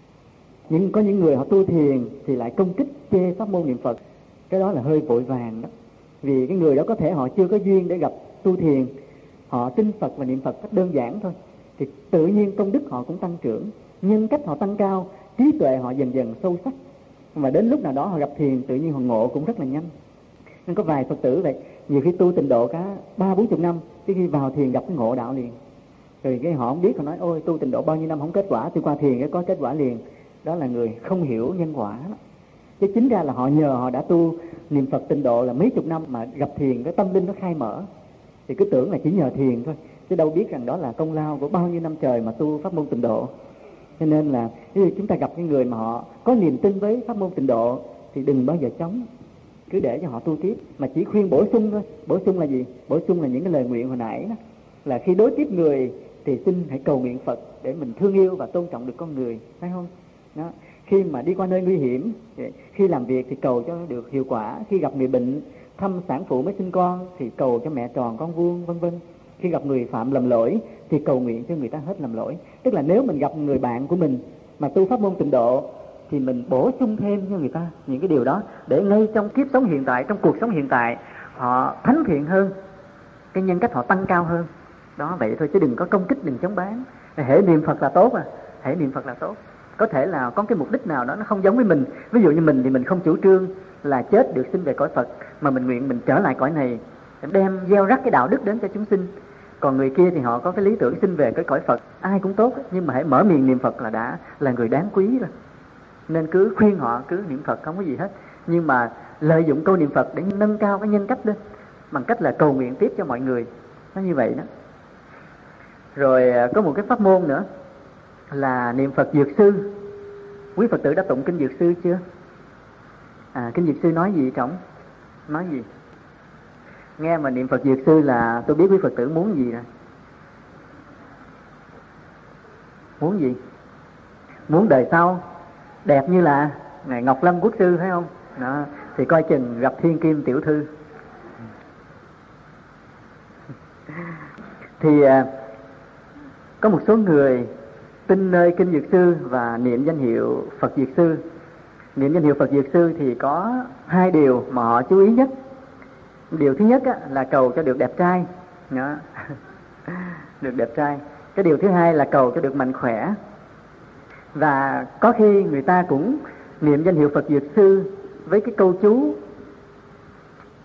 Nhưng có những người họ tu thiền thì lại công kích chê pháp môn niệm Phật, cái đó là hơi vội vàng đó. Vì cái người đó có thể họ chưa có duyên để gặp tu thiền, họ tin Phật và niệm Phật cách đơn giản thôi, thì tự nhiên công đức họ cũng tăng trưởng, nhân cách họ tăng cao, trí tuệ họ dần dần sâu sắc, mà đến lúc nào đó họ gặp thiền tự nhiên họ ngộ cũng rất là nhanh. Nên có vài Phật tử vậy, nhiều khi tu Tịnh Độ cả 30-40 năm, cái khi vào thiền gặp cái ngộ đạo liền. Rồi cái họ không biết, họ nói ôi tu Tịnh Độ bao nhiêu năm không kết quả, tôi qua thiền cái có kết quả liền. Đó là người không hiểu nhân quả đó. Chứ chính ra là họ nhờ họ đã tu niệm Phật Tịnh Độ là mấy chục năm mà gặp thiền, cái tâm linh nó khai mở, thì cứ tưởng là chỉ nhờ thiền thôi, chứ đâu biết rằng đó là công lao của bao nhiêu năm trời mà tu pháp môn Tịnh Độ. Cho nên là khi chúng ta gặp những người mà họ có niềm tin với pháp môn Tịnh Độ thì đừng bao giờ chống, cứ để cho họ tu tiếp, mà chỉ khuyên bổ sung thôi. Bổ sung là gì? Bổ sung là những cái lời nguyện hồi nãy đó, là khi đối tiếp người thì xin hãy cầu nguyện Phật để mình thương yêu và tôn trọng được con người, phải không? Đó. Khi mà đi qua nơi nguy hiểm, khi làm việc thì cầu cho được hiệu quả. Khi gặp người bệnh, thăm sản phụ mới sinh con thì cầu cho mẹ tròn con vuông, vân vân. Khi gặp người phạm lầm lỗi thì cầu nguyện cho người ta hết lầm lỗi. Tức là nếu mình gặp người bạn của mình mà tu pháp môn Tịnh Độ thì mình bổ sung thêm cho người ta những cái điều đó, để ngay trong kiếp sống hiện tại, trong cuộc sống hiện tại, họ thánh thiện hơn, cái nhân cách họ tăng cao hơn. Đó, vậy thôi, chứ đừng có công kích, đừng chống bán. Hễ niệm Phật là tốt, hễ niệm Phật là tốt. Có thể là có cái mục đích nào đó nó không giống với mình. Ví dụ như mình thì mình không chủ trương là chết được sinh về cõi Phật, mà mình nguyện mình trở lại cõi này, đem gieo rắc cái đạo đức đến cho chúng sinh. Còn người kia thì họ có cái lý tưởng sinh về cái cõi Phật, ai cũng tốt, nhưng mà hãy mở miệng niệm Phật là đã là người đáng quý rồi. Nên cứ khuyên họ cứ niệm Phật, không có gì hết. Nhưng mà lợi dụng câu niệm Phật để nâng cao cái nhân cách lên, bằng cách là cầu nguyện tiếp cho mọi người. Nó như vậy đó. Rồi có một cái pháp môn nữa là niệm Phật Dược Sư. Quý Phật tử đã tụng kinh Dược Sư chưa? Kinh Dược Sư nói gì trọng? Nói gì? Nghe mà niệm Phật Dược Sư là tôi biết quý Phật tử muốn gì rồi. Muốn gì? Muốn đời sau đẹp như là Ngài Ngọc Lâm Quốc Sư, phải không? Đó, thì coi chừng gặp Thiên Kim Tiểu Thư. Thì có một số người tin nơi kinh Dược Sư và niệm danh hiệu Phật Dược Sư. Niệm danh hiệu Phật Dược Sư thì có hai điều mà họ chú ý nhất. Điều thứ nhất là cầu cho được đẹp trai. Đó. Được đẹp trai. Cái điều thứ hai là cầu cho được mạnh khỏe. Và có khi người ta cũng niệm danh hiệu Phật Dược Sư với cái câu chú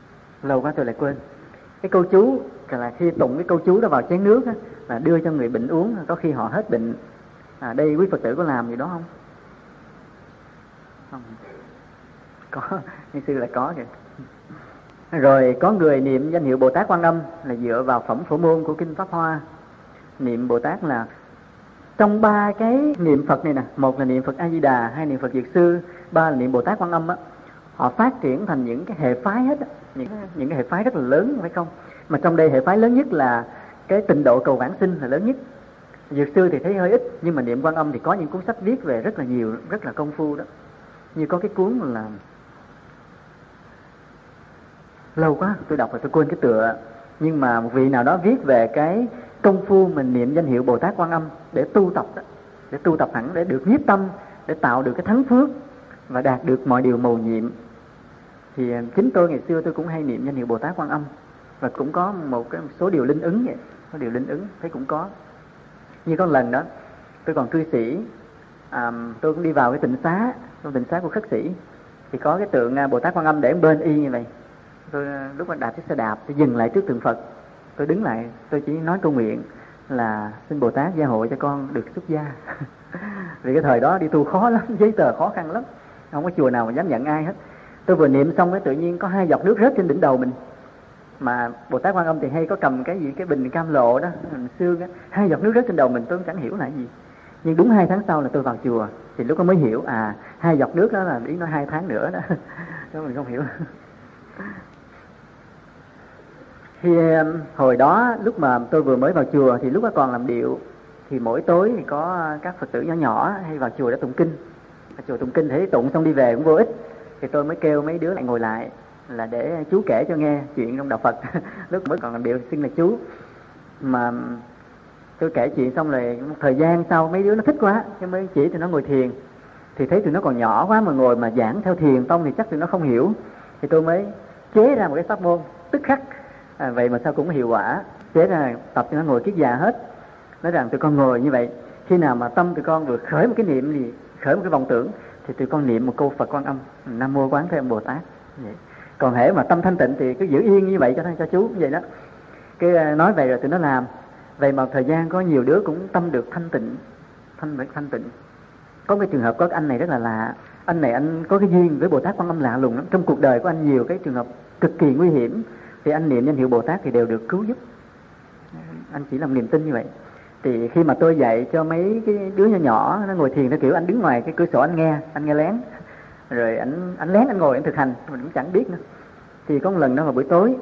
lâu quá tôi lại quên. Cái câu chú là khi tụng cái câu chú đó vào chén nước á, là đưa cho người bệnh uống, có khi họ hết bệnh. Đây quý Phật tử có làm gì đó không? Không. Có, như sư là có kìa. Rồi có người niệm danh hiệu Bồ Tát Quan Âm là dựa vào phẩm phổ môn của Kinh Pháp Hoa. Niệm Bồ Tát là trong 3 cái niệm Phật này nè, một là niệm Phật A Di Đà, hai niệm Phật Dược Sư, 3 là niệm Bồ Tát Quan Âm á, họ phát triển thành những cái hệ phái hết á, những cái hệ phái rất là lớn, phải không? Mà trong đây hệ phái lớn nhất là cái tịnh độ cầu vãng sinh là lớn nhất. Dược Sư thì thấy hơi ít, nhưng mà niệm Quan Âm thì có những cuốn sách viết về rất là nhiều, rất là công phu đó. Như có cái cuốn là lâu quá tôi đọc rồi tôi quên cái tựa, nhưng mà một vị nào đó viết về cái công phu mình niệm danh hiệu Bồ Tát Quan Âm để tu tập đó, để tu tập hẳn, để được nhiếp tâm, để tạo được cái thắng phước và đạt được mọi điều mầu nhiệm. Thì chính tôi ngày xưa tôi cũng hay niệm danh hiệu Bồ Tát Quan Âm, và cũng có một số điều linh ứng vậy, có điều linh ứng thấy cũng có. Như có lần đó tôi còn cư sĩ, tôi cũng đi vào cái tịnh xá, trong tịnh xá của khất sĩ thì có cái tượng Bồ Tát Quan Âm để bên y như vậy. Tôi lúc mà đạp chiếc xe đạp tôi dừng lại trước tượng Phật, tôi đứng lại, tôi chỉ nói câu nguyện là xin Bồ Tát gia hộ cho con được xuất gia. Vì cái thời đó đi tu khó lắm, giấy tờ khó khăn lắm, không có chùa nào mà dám nhận ai hết. Tôi vừa niệm xong cái tự nhiên có 2 giọt nước rớt trên đỉnh đầu mình. Mà Bồ Tát Quan Âm thì hay có cầm cái gì, cái bình cam lộ đó, xương á, 2 giọt nước rớt trên đầu mình, tôi cũng chẳng hiểu là gì. Nhưng đúng 2 tháng sau là tôi vào chùa, thì lúc đó mới hiểu 2 giọt nước đó là ý nói 2 tháng nữa đó. Đó mình không hiểu. Thì hồi đó lúc mà tôi vừa mới vào chùa thì lúc đó còn làm điệu, thì mỗi tối thì có các Phật tử nhỏ nhỏ hay vào chùa để tụng kinh. Ở chùa tụng kinh thấy tụng xong đi về cũng vô ích, thì tôi mới kêu mấy đứa lại ngồi lại là để chú kể cho nghe chuyện trong đạo Phật. Lúc mới còn làm điệu xưng là chú, mà tôi kể chuyện xong rồi một thời gian sau mấy đứa nó thích quá, cái mới chỉ tụi nó ngồi thiền. Thì thấy tụi nó còn nhỏ quá mà ngồi mà giảng theo thiền tông thì chắc tụi nó không hiểu, thì tôi mới chế ra một cái pháp môn tức khắc. Vậy mà sao cũng hiệu quả. Chế ra tập cho nó ngồi kiết già hết, nói rằng tụi con ngồi như vậy, khi nào mà tâm tụi con vừa khởi một cái niệm gì, khởi một cái vọng tưởng, thì tụi con niệm một câu Phật Quan Âm, Nam Mô Quán Thế Âm Bồ Tát vậy. Còn hễ mà tâm thanh tịnh thì cứ giữ yên như vậy cho chú như vậy đó. Cái nói vậy rồi tụi nó làm. Vậy mà thời gian có nhiều đứa cũng tâm được thanh tịnh. Có cái trường hợp có cái anh này rất là lạ. Anh này anh có cái duyên với Bồ Tát Quan Âm lạ lùng lắm. Trong cuộc đời của anh nhiều cái trường hợp cực kỳ nguy hiểm, thì anh niệm danh hiệu Bồ Tát thì đều được cứu giúp. Anh chỉ làm niềm tin như vậy. Thì khi mà tôi dạy cho mấy cái đứa nhỏ nhỏ nó ngồi thiền, nó kiểu anh đứng ngoài cái cửa sổ anh nghe lén, rồi anh lén anh ngồi anh thực hành, mình cũng chẳng biết nữa. Thì có một lần đó vào buổi tối,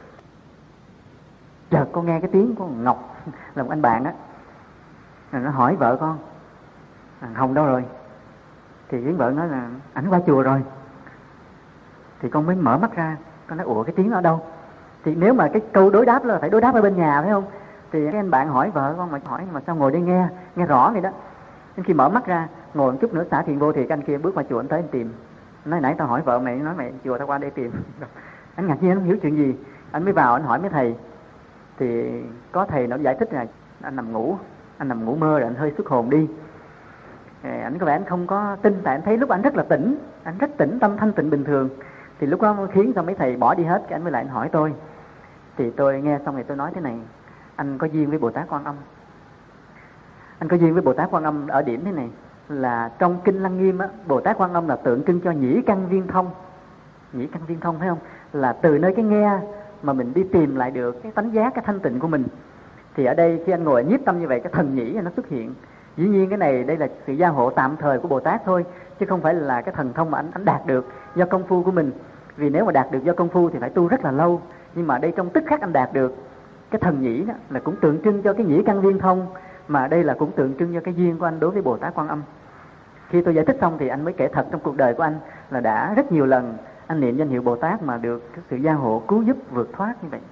chợt con nghe cái tiếng của Ngọc, là một anh bạn á, nó hỏi vợ con Hồng đâu rồi. Thì tiếng vợ nói là ảnh qua chùa rồi. Thì con mới mở mắt ra, con nói ủa cái tiếng ở đâu. Thì nếu mà cái câu đối đáp là phải đối đáp ở bên nhà phải không, thì cái anh bạn hỏi vợ con mà hỏi mà sao ngồi đây nghe rõ vậy đó. Đến khi mở mắt ra ngồi một chút nữa xả thiền vô, thì cái anh kia bước qua chùa anh tới anh tìm, nói nãy tao hỏi vợ mày, nói mày chùa tao qua đây tìm. Anh ngạc nhiên, anh không hiểu chuyện gì. Anh mới vào anh hỏi mấy thầy, thì có thầy nó giải thích là anh nằm ngủ mơ rồi anh hơi xuất hồn đi. Anh có vẻ anh không có tin, tại anh thấy lúc anh rất là tỉnh, anh rất tỉnh, tâm thanh tịnh bình thường. Thì lúc đó khiến cho mấy thầy bỏ đi hết, cái anh mới lại anh hỏi tôi. Thì tôi nghe xong thì tôi nói thế này: anh có duyên với Bồ Tát Quan Âm. Anh có duyên với Bồ Tát Quan Âm ở điểm thế này, là trong Kinh Lăng Nghiêm á, Bồ Tát Quan Âm là tượng trưng cho nhĩ căn viên thông. Nhĩ căn viên thông phải không? Là từ nơi cái nghe mà mình đi tìm lại được cái tánh giác, cái thanh tịnh của mình. Thì ở đây khi anh ngồi nhiếp tâm như vậy, cái thần nhĩ nó xuất hiện. Dĩ nhiên cái này đây là sự gia hộ tạm thời của Bồ Tát thôi, chứ không phải là cái thần thông mà anh đạt được do công phu của mình. Vì nếu mà đạt được do công phu thì phải tu rất là lâu. Nhưng mà đây trong tức khắc anh đạt được cái thần nhĩ đó, là cũng tượng trưng cho cái nhĩ căn viên thông, mà đây là cũng tượng trưng cho cái duyên của anh đối với Bồ Tát Quan Âm. Khi tôi giải thích xong thì anh mới kể thật trong cuộc đời của anh là đã rất nhiều lần anh niệm danh hiệu Bồ Tát mà được cái sự gia hộ cứu giúp vượt thoát như vậy.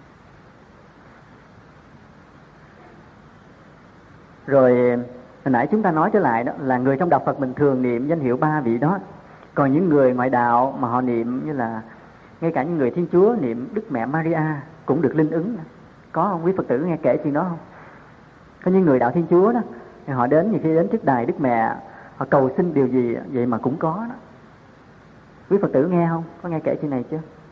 Rồi hồi nãy chúng ta nói trở lại đó, là người trong đạo Phật mình thường niệm danh hiệu 3 vị đó. Còn những người ngoại đạo mà họ niệm, như là ngay cả những người Thiên Chúa niệm Đức Mẹ Maria cũng được linh ứng. Có không? Quý Phật tử nghe kể chuyện đó không? Có những người đạo Thiên Chúa đó, thì họ đến, nhiều khi đến trước đài Đức Mẹ, họ cầu xin điều gì vậy mà cũng có đó. Quý Phật tử nghe không? Có nghe kể chuyện này chưa?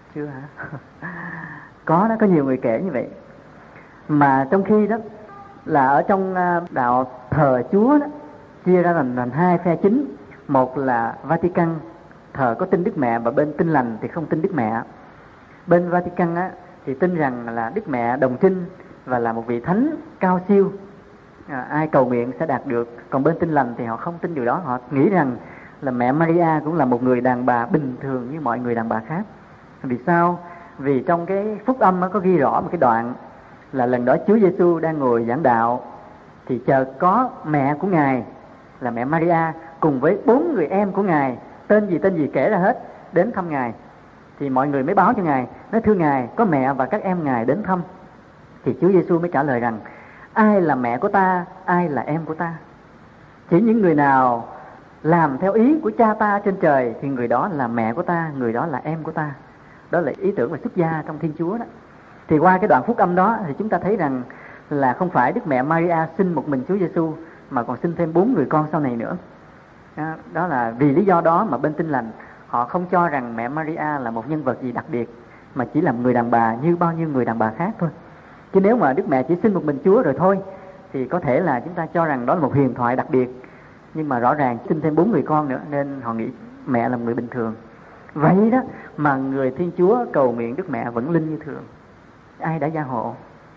Chưa hả? Có đó, có nhiều người kể như vậy. Mà trong khi đó là ở trong đạo thờ Chúa đó chia ra thành hai phe chính. Một là Vatican thờ có tin Đức Mẹ, và bên Tin Lành thì không tin Đức Mẹ. Bên Vatican á thì tin rằng là Đức Mẹ đồng trinh và là một vị thánh cao siêu, ai cầu nguyện sẽ đạt được. Còn bên Tin Lành thì họ không tin điều đó, họ nghĩ rằng là mẹ Maria cũng là một người đàn bà bình thường như mọi người đàn bà khác. Vì sao? Vì trong cái phúc âm có ghi rõ một cái đoạn là lần đó Chúa Giêsu đang ngồi giảng đạo, thì chợt có mẹ của Ngài là mẹ Maria cùng với 4 người em của Ngài, tên gì kể ra hết, đến thăm Ngài. Thì mọi người mới báo cho Ngài, nói thưa Ngài, có mẹ và các em Ngài đến thăm. Thì Chúa Giêsu mới trả lời rằng, ai là mẹ của ta, ai là em của ta? Chỉ những người nào làm theo ý của cha ta trên trời thì người đó là mẹ của ta, người đó là em của ta. Đó là ý tưởng về xuất gia trong Thiên Chúa đó. Thì qua cái đoạn phúc âm đó thì chúng ta thấy rằng là không phải Đức Mẹ Maria sinh một mình Chúa Giêsu, mà còn sinh thêm 4 người con sau này nữa. Đó là vì lý do đó mà bên Tin Lành họ không cho rằng mẹ Maria là một nhân vật gì đặc biệt, mà chỉ là một người đàn bà như bao nhiêu người đàn bà khác thôi. Chứ nếu mà Đức Mẹ chỉ sinh một mình Chúa rồi thôi thì có thể là chúng ta cho rằng đó là một huyền thoại đặc biệt. Nhưng mà rõ ràng sinh thêm 4 người con nữa nên họ nghĩ mẹ là một người bình thường. Vậy đó mà người Thiên Chúa cầu nguyện Đức Mẹ vẫn linh như thường. Ai đã gia hộ?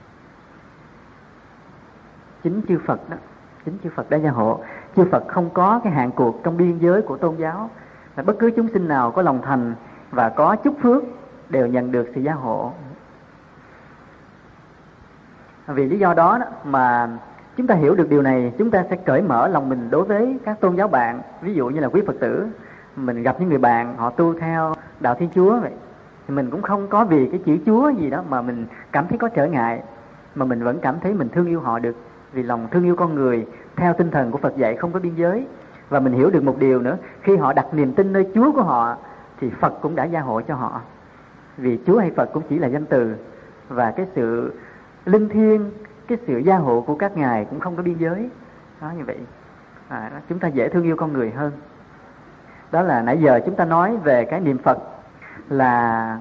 Chính chư Phật đó. Chính chư Phật đã gia hộ. Chư Phật không có cái hạn cuộc trong biên giới của tôn giáo, là bất cứ chúng sinh nào có lòng thành và có chúc phước đều nhận được sự gia hộ. Vì lý do đó mà chúng ta hiểu được điều này, chúng ta sẽ cởi mở lòng mình đối với các tôn giáo bạn. Ví dụ như là quý Phật tử, mình gặp những người bạn họ tu theo đạo Thiên Chúa vậy, thì mình cũng không có vì cái chữ Chúa gì đó mà mình cảm thấy có trở ngại, mà mình vẫn cảm thấy mình thương yêu họ được. Vì lòng thương yêu con người theo tinh thần của Phật dạy không có biên giới. Và mình hiểu được một điều nữa, khi họ đặt niềm tin nơi Chúa của họ thì Phật cũng đã gia hộ cho họ. Vì Chúa hay Phật cũng chỉ là danh từ, và cái sự linh thiêng, cái sự gia hộ của các ngài cũng không có biên giới. Đó, như vậy chúng ta dễ thương yêu con người hơn. Đó là nãy giờ chúng ta nói về cái niệm Phật là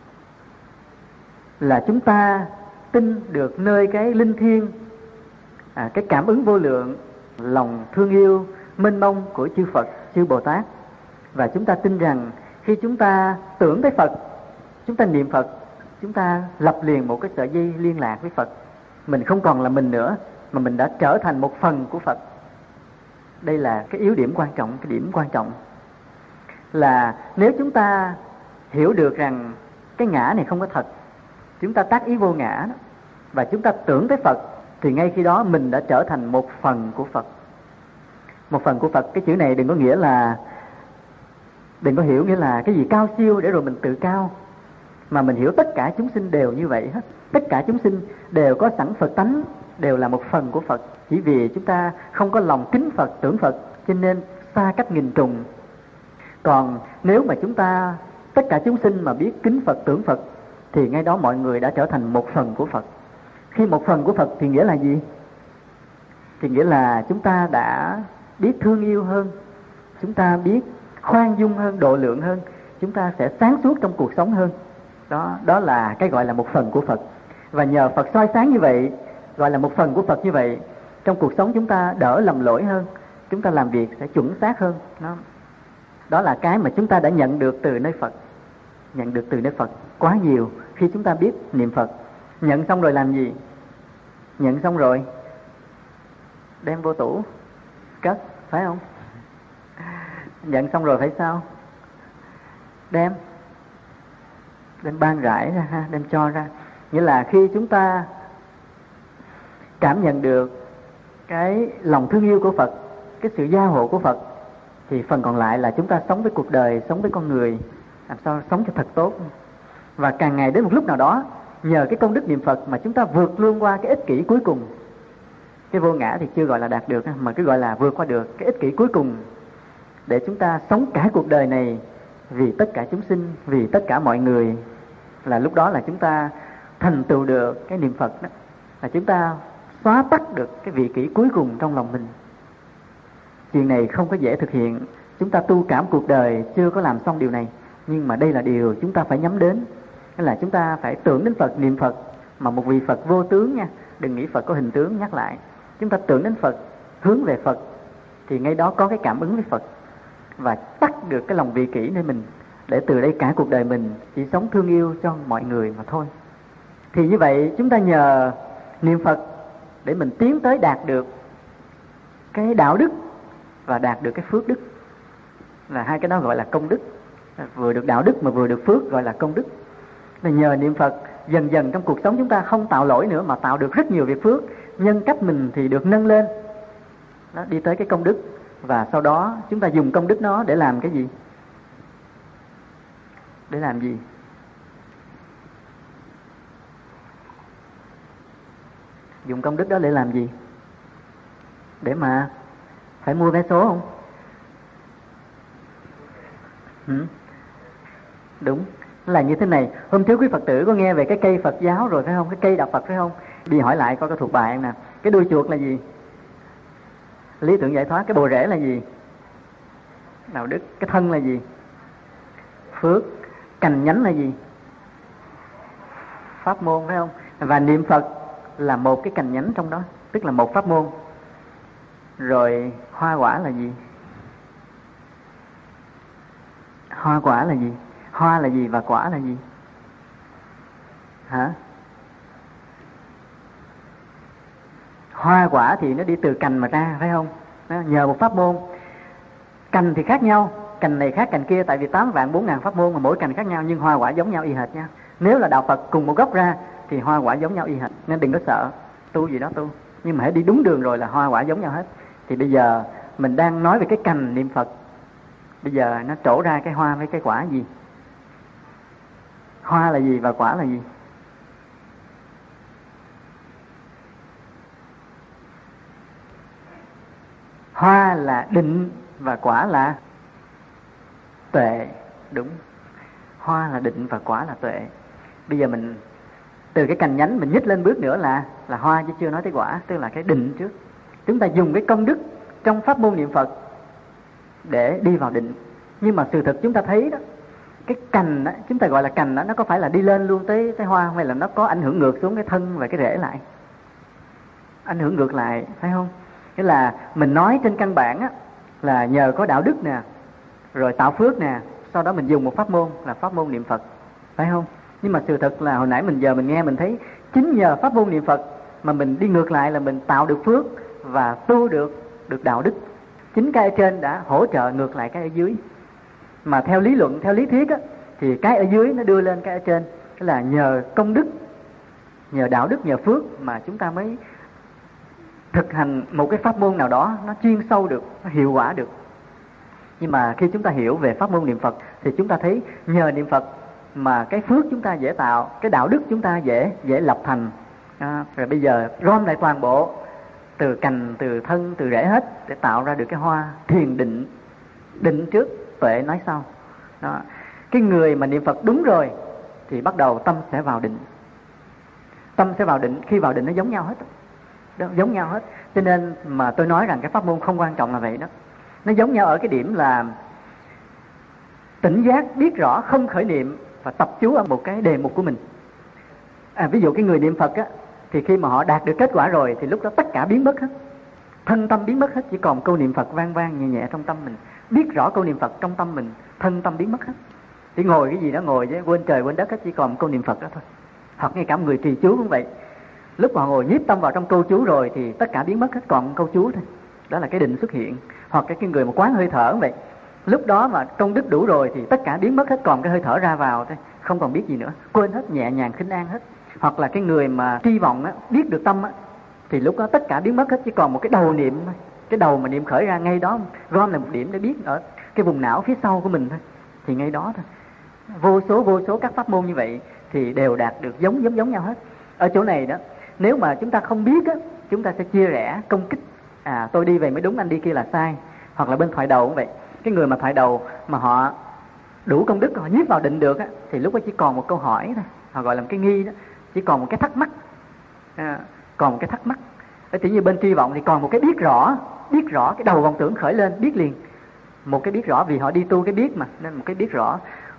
chúng ta tin được nơi cái linh thiêng, cái cảm ứng vô lượng, lòng thương yêu mênh mông của chư Phật, chư Bồ Tát. Và chúng ta tin rằng khi chúng ta tưởng tới Phật, chúng ta niệm Phật, chúng ta lập liền một cái sợi dây liên lạc với Phật. Mình không còn là mình nữa, mà mình đã trở thành một phần của Phật. Đây là cái yếu điểm quan trọng. Cái điểm quan trọng là nếu chúng ta hiểu được rằng cái ngã này không có thật, chúng ta tác ý vô ngã đó, và chúng ta tưởng tới Phật, thì ngay khi đó mình đã trở thành một phần của Phật. Một phần của Phật, cái chữ này đừng có hiểu nghĩa là cái gì cao siêu để rồi mình tự cao, mà mình hiểu tất cả chúng sinh đều như vậy hết. Tất cả chúng sinh đều có sẵn Phật tánh, đều là một phần của Phật. Chỉ vì chúng ta không có lòng kính Phật, tưởng Phật, cho nên xa cách nghìn trùng. Còn nếu mà chúng ta, tất cả chúng sinh mà biết kính Phật, tưởng Phật, thì ngay đó mọi người đã trở thành một phần của Phật. Khi một phần của Phật thì nghĩa là gì? Thì nghĩa là chúng ta đã biết thương yêu hơn, chúng ta biết khoan dung hơn, độ lượng hơn, chúng ta sẽ sáng suốt trong cuộc sống hơn. Đó là cái gọi là một phần của Phật. Và nhờ Phật soi sáng như vậy, gọi là một phần của Phật như vậy, trong cuộc sống chúng ta đỡ lầm lỗi hơn, chúng ta làm việc sẽ chuẩn xác hơn. Đó là cái mà chúng ta đã nhận được từ nơi Phật. Nhận được từ nơi Phật quá nhiều khi chúng ta biết niệm Phật. Nhận xong rồi làm gì? Nhận xong rồi đem vô tủ cất, phải không? Nhận xong rồi phải sao? Đem ban rải ra ha, đem cho ra. Nghĩa là khi chúng ta cảm nhận được cái lòng thương yêu của Phật, cái sự gia hộ của Phật, thì phần còn lại là chúng ta sống với cuộc đời, sống với con người, làm sao sống cho thật tốt. Và càng ngày đến một lúc nào đó, nhờ cái công đức niệm Phật mà chúng ta vượt luôn qua cái ích kỷ cuối cùng. Cái vô ngã thì chưa gọi là đạt được, mà cứ gọi là vượt qua được cái ích kỷ cuối cùng, để chúng ta sống cả cuộc đời này vì tất cả chúng sinh, vì tất cả mọi người. Là lúc đó là chúng ta thành tựu được cái niệm Phật đó, là chúng ta xóa tắt được cái vị kỷ cuối cùng trong lòng mình. Chuyện này không có dễ thực hiện, chúng ta tu cảm cuộc đời chưa có làm xong điều này, nhưng mà đây là điều chúng ta phải nhắm đến. Nên là chúng ta phải tưởng đến Phật, niệm Phật, mà một vị Phật vô tướng nha, đừng nghĩ Phật có hình tướng. Nhắc lại, chúng ta tưởng đến Phật, hướng về Phật, thì ngay đó có cái cảm ứng với Phật, và tắt được cái lòng vị kỷ nơi mình, để từ đây cả cuộc đời mình chỉ sống thương yêu cho mọi người mà thôi. Thì như vậy chúng ta nhờ niệm Phật để mình tiến tới đạt được cái đạo đức và đạt được cái phước đức. Là hai cái đó gọi là công đức. Vừa được đạo đức mà vừa được phước gọi là công đức. Là nhờ niệm Phật dần dần trong cuộc sống chúng ta không tạo lỗi nữa, mà tạo được rất nhiều việc phước. Nhân cách mình thì được nâng lên đó, đi tới cái công đức. Và sau đó chúng ta dùng công đức đó để làm cái gì? Để làm gì? Dùng công đức đó để làm gì? Để mà phải mua vé số không? Đúng, là như thế này. Hôm trước quý Phật tử có nghe về cái cây Phật giáo rồi phải không? Cái cây đạo Phật phải không? Đi hỏi lại coi có thuộc bài không nè. Cái đuôi chuột là gì? Lý tưởng giải thoát. Cái bồ rễ là gì? Đạo đức. Cái thân là gì? Phước. Cành nhánh là gì? Pháp môn phải không? Và niệm Phật là một cái cành nhánh trong đó, tức là một pháp môn. Rồi hoa quả là gì? Hoa quả là gì? Hoa là gì và quả là gì? Hả? Hoa quả thì nó đi từ cành mà ra phải không? Đó, nhờ một pháp môn. Cành thì khác nhau, cành này khác cành kia, tại vì 8.400.000 pháp môn mà mỗi cành khác nhau, nhưng hoa quả giống nhau y hệt nha. Nếu là đạo Phật cùng một gốc ra thì hoa quả giống nhau y hệt, nên đừng có sợ tu gì đó tu. Nhưng mà hãy đi đúng đường rồi là hoa quả giống nhau hết. Thì bây giờ mình đang nói về cái cành niệm Phật, bây giờ nó trổ ra cái hoa với cái quả gì? Hoa là gì và quả là gì? Hoa là định và quả là tuệ. Đúng, hoa là định và quả là tuệ. Bây giờ mình từ cái cành nhánh mình nhích lên bước nữa là hoa, chứ chưa nói tới quả, tức là cái định trước. Chúng ta dùng cái công đức trong pháp môn niệm Phật để đi vào định. Nhưng mà sự thực chúng ta thấy đó, cái cành đó, chúng ta gọi là cành đó, nó có phải là đi lên luôn tới hoa không? Hay là nó có ảnh hưởng ngược xuống cái thân và cái rễ lại? Ảnh hưởng ngược lại, phải không? Nghĩa là mình nói trên căn bản á, là nhờ có đạo đức nè, rồi tạo phước nè, sau đó mình dùng một pháp môn là pháp môn niệm Phật, phải không? Nhưng mà sự thật là hồi nãy mình nghe mình thấy chính nhờ pháp môn niệm Phật mà mình đi ngược lại, là mình tạo được phước và tu được đạo đức. Chính cái ở trên đã hỗ trợ ngược lại cái ở dưới. Mà theo lý luận, theo lý thuyết á, thì cái ở dưới nó đưa lên cái ở trên. Tức là nhờ công đức, nhờ đạo đức, nhờ phước mà chúng ta mới thực hành một cái pháp môn nào đó nó chuyên sâu được, nó hiệu quả được. Nhưng mà khi chúng ta hiểu về pháp môn niệm Phật thì chúng ta thấy nhờ niệm Phật mà cái phước chúng ta dễ tạo, cái đạo đức chúng ta dễ lập thành. Rồi bây giờ gom lại toàn bộ từ cành, từ thân, từ rễ hết để tạo ra được cái hoa thiền định. Định trước, tuệ nói sau. Đó. Cái người mà niệm Phật đúng rồi thì bắt đầu tâm sẽ vào định. Tâm sẽ vào định, khi vào định nó giống nhau hết. Đó, giống nhau hết. Cho nên mà tôi nói rằng cái pháp môn không quan trọng là vậy đó. Nó giống nhau ở cái điểm là tỉnh giác, biết rõ, không khởi niệm và tập chú ở một cái đề mục của mình. Ví dụ cái người niệm Phật á, thì khi mà họ đạt được kết quả rồi thì lúc đó tất cả biến mất hết. Thân tâm biến mất hết, chỉ còn câu niệm Phật vang vang nhẹ nhẹ trong tâm mình. Biết rõ câu niệm Phật trong tâm mình, thân tâm biến mất hết. Chỉ ngồi cái gì đó ngồi chứ quên trời quên đất hết, chỉ còn câu niệm Phật đó thôi. Hoặc ngay cả người trì chú cũng vậy. Lúc mà họ ngồi nhiếp tâm vào trong câu chú rồi thì tất cả biến mất hết, còn câu chú thôi. Đó là cái định xuất hiện. Hoặc cái người mà quán hơi thở cũng vậy. Lúc đó mà công đức đủ rồi thì tất cả biến mất hết, còn cái hơi thở ra vào thôi, không còn biết gì nữa, quên hết, nhẹ nhàng khinh an hết. Hoặc là cái người mà tri vọng á, biết được tâm á, thì lúc đó tất cả biến mất hết, chỉ còn một cái đầu niệm thôi. Cái đầu mà niệm khởi ra ngay đó, gom lại một điểm để biết ở cái vùng não phía sau của mình thôi, thì ngay đó thôi. Vô số các pháp môn như vậy thì đều đạt được giống nhau hết. Ở chỗ này đó, nếu mà chúng ta không biết á, chúng ta sẽ chia rẽ công kích. Tôi đi về mới đúng, anh đi kia là sai. Hoặc là bên thoại đầu cũng vậy. Cái người mà thoại đầu mà họ đủ công đức, họ nhiếp vào định được á, thì lúc đó chỉ còn một câu hỏi thôi, họ gọi là một cái nghi đó, chỉ còn một cái thắc mắc. Còn một cái thắc mắc. Tự như bên tri vọng thì còn một cái biết rõ cái đầu vọng tưởng khởi lên biết liền. Một cái biết rõ, vì họ đi tu cái biết mà, nên một cái biết rõ.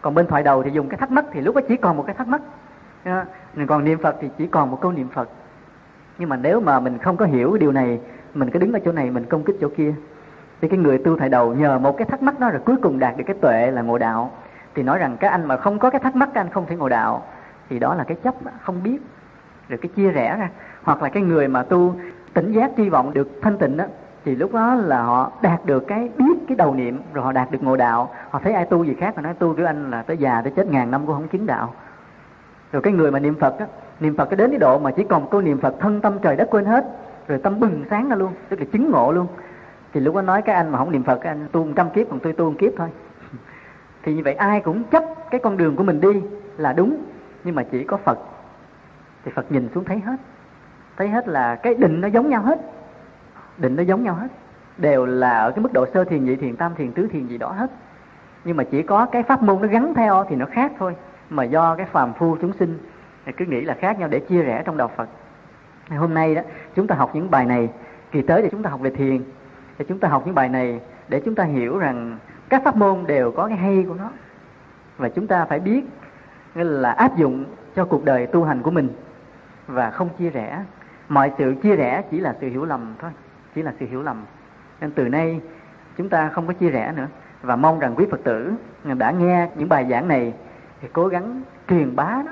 Còn bên thoại đầu thì dùng cái thắc mắc thì lúc đó chỉ còn một cái thắc mắc. Còn niệm Phật thì chỉ còn một câu niệm Phật. Nhưng mà nếu mà mình không có hiểu điều này, mình cứ đứng ở chỗ này mình công kích chỗ kia, thì cái người tu thoại đầu nhờ một cái thắc mắc đó rồi cuối cùng đạt được cái tuệ là ngộ đạo. Thì nói rằng cái anh mà không có cái thắc mắc, cái anh không thể ngộ đạo, thì đó là cái chấp không biết, rồi cái chia rẽ ra. Hoặc là cái người mà tu tỉnh giác tri vọng được thanh tịnh đó, thì lúc đó là họ đạt được cái biết cái đầu niệm, rồi họ đạt được ngộ đạo. Họ thấy ai tu gì khác mà nói tu với anh là tới già tới chết ngàn năm cũng không chứng đạo. Rồi cái người mà niệm Phật á, niệm Phật cái đến cái độ mà chỉ còn một câu niệm Phật thân tâm trời đất quên hết, rồi tâm bừng sáng ra luôn, tức là chứng ngộ luôn. Thì lúc đó nói cái anh mà không niệm Phật, cái anh tu 100 kiếp, còn tôi tu 1 kiếp thôi. Thì như vậy ai cũng chấp cái con đường của mình đi là đúng, nhưng mà chỉ có Phật thì Phật nhìn xuống thấy hết là cái định nó giống nhau hết, định nó giống nhau hết, đều là ở cái mức độ sơ thiền, nhị thiền, tam thiền, tứ thiền gì đó hết. Nhưng mà chỉ có cái pháp môn nó gắn theo thì nó khác thôi, mà do cái phàm phu chúng sinh cứ nghĩ là khác nhau để chia rẽ trong đạo Phật. Hôm nay đó chúng ta học những bài này, kỳ tới thì chúng ta học về thiền, thì chúng ta học những bài này để chúng ta hiểu rằng các pháp môn đều có cái hay của nó, và chúng ta phải biết là áp dụng cho cuộc đời tu hành của mình và không chia rẽ. Mọi sự chia rẽ chỉ là sự hiểu lầm thôi, chỉ là sự hiểu lầm. Nên từ nay chúng ta không có chia rẽ nữa, và mong rằng quý Phật tử đã nghe những bài giảng này thì cố gắng truyền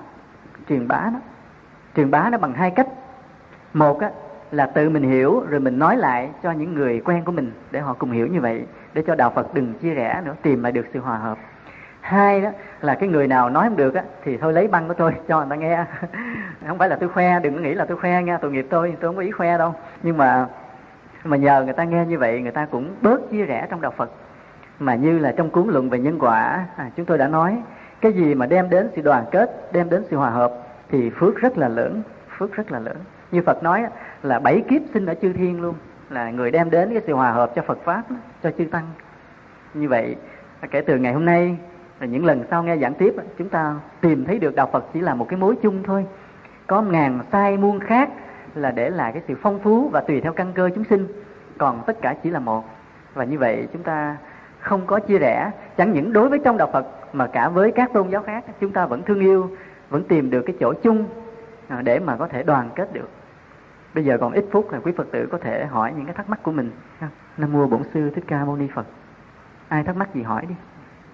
bá nó bằng hai cách. Một á, là tự mình hiểu rồi mình nói lại cho những người quen của mình để họ cùng hiểu như vậy, để cho đạo Phật đừng chia rẽ nữa, tìm lại được sự hòa hợp. Hai đó là cái người nào nói không được á thì thôi lấy băng của tôi cho người ta nghe. Không phải là tôi khoe, đừng có nghĩ là tôi khoe nha, tội nghiệp tôi không có ý khoe đâu. Nhưng mà nhờ người ta nghe như vậy, người ta cũng bớt chia rẽ trong đạo Phật. Mà như là trong cuốn luận về nhân quả, chúng tôi đã nói, cái gì mà đem đến sự đoàn kết, đem đến sự hòa hợp thì phước rất là lớn, Như Phật nói là 7 kiếp sinh ở chư thiên luôn, là người đem đến cái sự hòa hợp cho Phật Pháp, cho chư Tăng. Như vậy, kể từ ngày hôm nay, những lần sau nghe giảng tiếp, chúng ta tìm thấy được đạo Phật chỉ là một cái mối chung thôi. Có ngàn sai muôn khác là để lại cái sự phong phú và tùy theo căn cơ chúng sinh, còn tất cả chỉ là một. Và như vậy chúng ta không có chia rẽ, chẳng những đối với trong đạo Phật mà cả với các tôn giáo khác, chúng ta vẫn thương yêu, vẫn tìm được cái chỗ chung để mà có thể đoàn kết được. Bây giờ còn ít phút là quý Phật tử có thể hỏi những cái thắc mắc của mình. Nam mô Bổn Sư Thích Ca Mâu Ni Phật. Ai thắc mắc gì hỏi đi.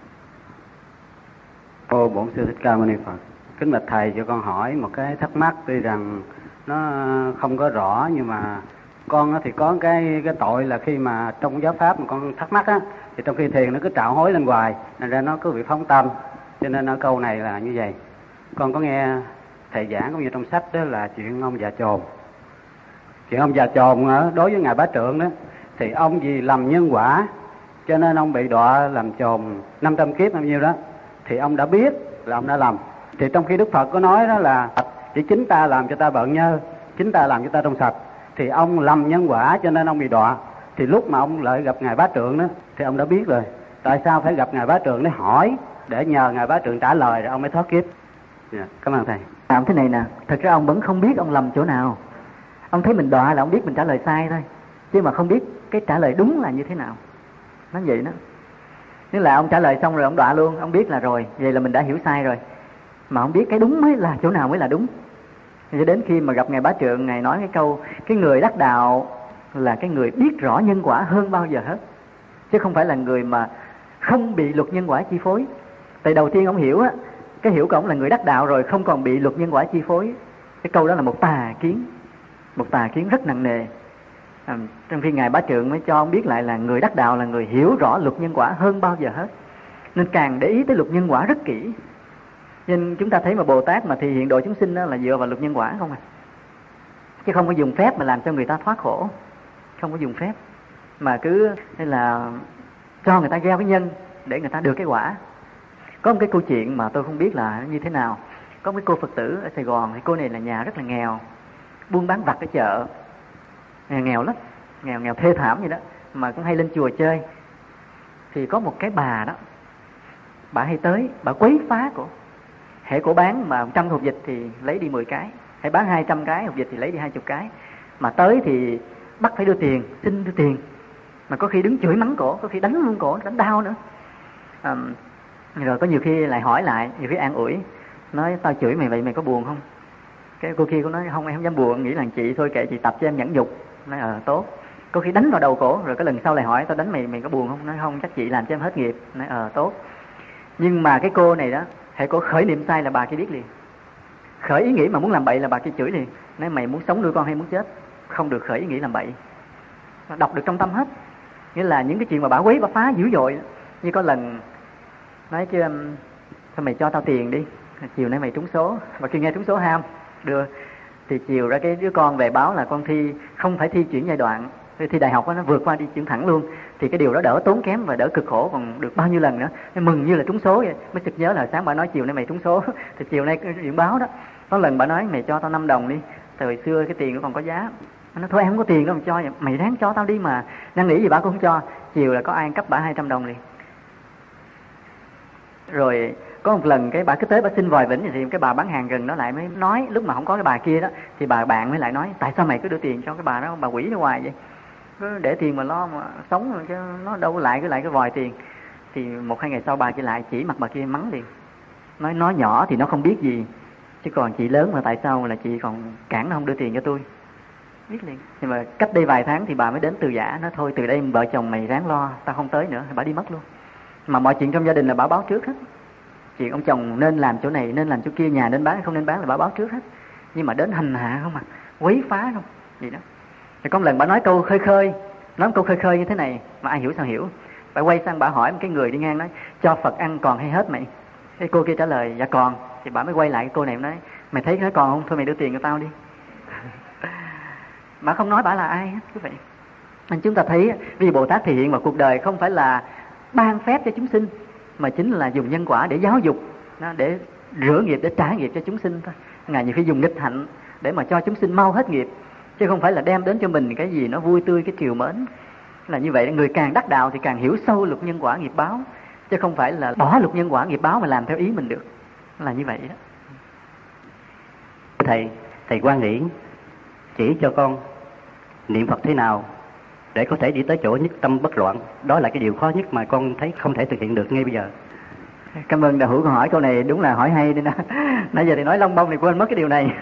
Ô Bổn Sư Thích Ca Mâu Ni Phật. Kính bạch thầy, cho con hỏi một cái thắc mắc, tuy rằng nó không có rõ, nhưng mà con thì có cái tội là khi mà trong giáo pháp mà con thắc mắc á, thì trong khi thiền nó cứ trạo hối lên hoài, nên ra nó cứ bị phóng tâm. Cho nên ở câu này là như vậy. Con có nghe thầy giảng cũng như trong sách đó là chuyện ông già chồn. Chuyện ông già chồn đối với ngài Bá Trượng đó, thì ông vì lầm nhân quả cho nên ông bị đọa làm chồn 500 kiếp bao nhiêu đó, thì ông đã biết là ông đã lầm. Thì trong khi Đức Phật có nói đó là chỉ chính ta làm cho ta bợn nhơ, chính ta làm cho ta trong sạch, thì ông lầm nhân quả cho nên ông bị đọa. Thì lúc mà ông lại gặp ngài Bá Trượng đó, thì ông đã biết rồi. Tại sao phải gặp ngài Bá Trượng để hỏi, để nhờ ngài Bá Trượng trả lời rồi ông mới thoát kiếp. Cảm ơn thầy. Làm thế này nè, thật ra ông vẫn không biết ông lầm chỗ nào. Ông thấy mình đọa là ông biết mình trả lời sai thôi, chứ mà không biết cái trả lời đúng là như thế nào. Nó vậy đó. Nếu là ông trả lời xong rồi ông đọa luôn, ông biết là rồi, vậy là mình đã hiểu sai rồi. Mà không biết cái đúng mới là chỗ nào mới là đúng. Cho đến khi mà gặp ngài Bá Trượng, ngài nói cái câu, cái người đắc đạo là cái người biết rõ nhân quả hơn bao giờ hết, chứ không phải là người mà không bị luật nhân quả chi phối. Tại đầu tiên ông hiểu á, cái hiểu của ông là người đắc đạo rồi, không còn bị luật nhân quả chi phối. Cái câu đó là một tà kiến rất nặng nề. Trong khi ngài Bá Trượng mới cho ông biết lại là người đắc đạo là người hiểu rõ luật nhân quả hơn bao giờ hết, nên càng để ý tới luật nhân quả rất kỹ. Nên chúng ta thấy mà Bồ Tát mà thì hiện độ chúng sinh đó là dựa vào luật nhân quả không à, chứ không có dùng phép mà làm cho người ta thoát khổ. Không có dùng phép mà cứ hay là cho người ta gieo cái nhân để người ta được cái quả. Có một cái câu chuyện mà tôi không biết là như thế nào. Có một cái cô Phật tử ở Sài Gòn, thì cô này là nhà rất là nghèo, buôn bán vặt ở chợ, nghèo lắm, nghèo thê thảm vậy đó, mà cũng hay lên chùa chơi. Thì có một cái bà đó, bà hay tới, bà quấy phá cổ. Hễ cổ bán mà 100 hộp vịt thì lấy đi 10 cái, hễ bán 200 cái hộp vịt thì lấy đi 20 cái. Mà tới thì bắt phải đưa tiền, xin đưa tiền. Mà có khi đứng chửi mắng cổ, có khi đánh luôn cổ, đánh đau nữa. Rồi có nhiều khi lại hỏi lại, nhiều khi an ủi, nói tao chửi mày vậy mày có buồn không? Cái cô kia cũng nói không, em không dám buồn, nghĩ là chị thôi kệ chị tập cho em nhẫn nhục. Nói tốt. Có khi đánh vào đầu cổ, rồi cái lần sau lại hỏi tao đánh mày có buồn không? Nói không, chắc chị làm cho em hết nghiệp. Nói tốt. Nhưng mà cái cô này đó, hãy cô khởi niệm sai là bà kia biết liền. Khởi ý nghĩ mà muốn làm bậy là bà kia chửi liền. Nói mày muốn sống nuôi con hay muốn chết? Không được khởi ý nghĩ làm bậy. Đọc được trong tâm hết. Nghĩa là những cái chuyện mà bà quấy bà phá dữ dội. Như có lần nói chứ thôi mày cho tao tiền đi, chiều nay mày trúng số. Và khi nghe trúng số ham đưa, thì chiều ra cái đứa con về báo là con thi không phải thi chuyển giai đoạn, thi đại học đó, nó vượt qua đi chuyển thẳng luôn. Thì cái điều đó đỡ tốn kém và đỡ cực khổ còn được bao nhiêu lần nữa. Nó mừng như là trúng số vậy. Mới sực nhớ là sáng bà nói chiều nay mày trúng số. Thì chiều nay điện báo đó, có lần bà nói mày cho tao 5 đồng đi, thời xưa cái tiền nó còn có giá. Nó thôi em không có tiền đâu mà cho vậy. Mày ráng cho tao đi mà. Năn nỉ gì bà cũng không cho. Chiều là có ai cấp bà 200 đồng liền. Rồi có một lần cái bà cứ tới bà xin vòi vĩnh, thì cái bà bán hàng gần đó lại mới nói, lúc mà không có cái bà kia đó thì bà bạn mới lại nói tại sao mày cứ đưa tiền cho cái bà đó, bà quỷ nó hoài vậy, cứ để tiền mà lo mà sống rồi chứ nó đâu lại cái vòi tiền. Thì 1-2 ngày sau bà kia lại chỉ mặt bà kia mắng liền, nói nó nhỏ thì nó không biết gì, chứ còn chị lớn mà tại sao là chị còn cản nó không đưa tiền cho tôi, biết liền. Nhưng mà cách đây vài tháng thì bà mới đến từ giả, nói thôi từ đây vợ chồng mày ráng lo, tao không tới nữa. Thì bà đi mất luôn. Mà mọi chuyện trong gia đình là bà báo trước hết. Chuyện ông chồng nên làm chỗ này, nên làm chỗ kia, nhà nên bán không nên bán là bà báo trước hết. Nhưng mà đến hành hạ không à, quấy phá không gì đó. Thì có một lần bà nói câu khơi khơi, nói một câu khơi khơi như thế này mà ai hiểu sao hiểu. Bà quay sang bà hỏi một cái người đi ngang nói cho Phật ăn còn hay hết mày? Cái cô kia trả lời dạ còn. Thì bà mới quay lại cái cô này nói mày thấy nó còn không, thôi mày đưa tiền cho tao đi. Bà không nói bà là ai hết, cứ vậy. Nên chúng ta thấy vì Bồ Tát thể hiện vào cuộc đời không phải là ban phép cho chúng sinh, mà chính là dùng nhân quả để giáo dục, để rửa nghiệp, để trả nghiệp cho chúng sinh thôi. Ngài nhiều khi dùng nghịch hạnh để mà cho chúng sinh mau hết nghiệp, chứ không phải là đem đến cho mình cái gì nó vui tươi, cái triều mến. Là như vậy, người càng đắc đạo thì càng hiểu sâu luật nhân quả nghiệp báo, chứ không phải là bỏ luật nhân quả nghiệp báo mà làm theo ý mình được. Là như vậy đó. Thầy Quan Hiển chỉ cho con niệm Phật thế nào để có thể đi tới chỗ nhất tâm bất loạn. Đó là cái điều khó nhất mà con thấy không thể thực hiện được ngay bây giờ. Cảm ơn đạo hữu câu hỏi câu này, đúng là hỏi hay đi nè. Nãy giờ thì nói lông bông thì quên mất cái điều này.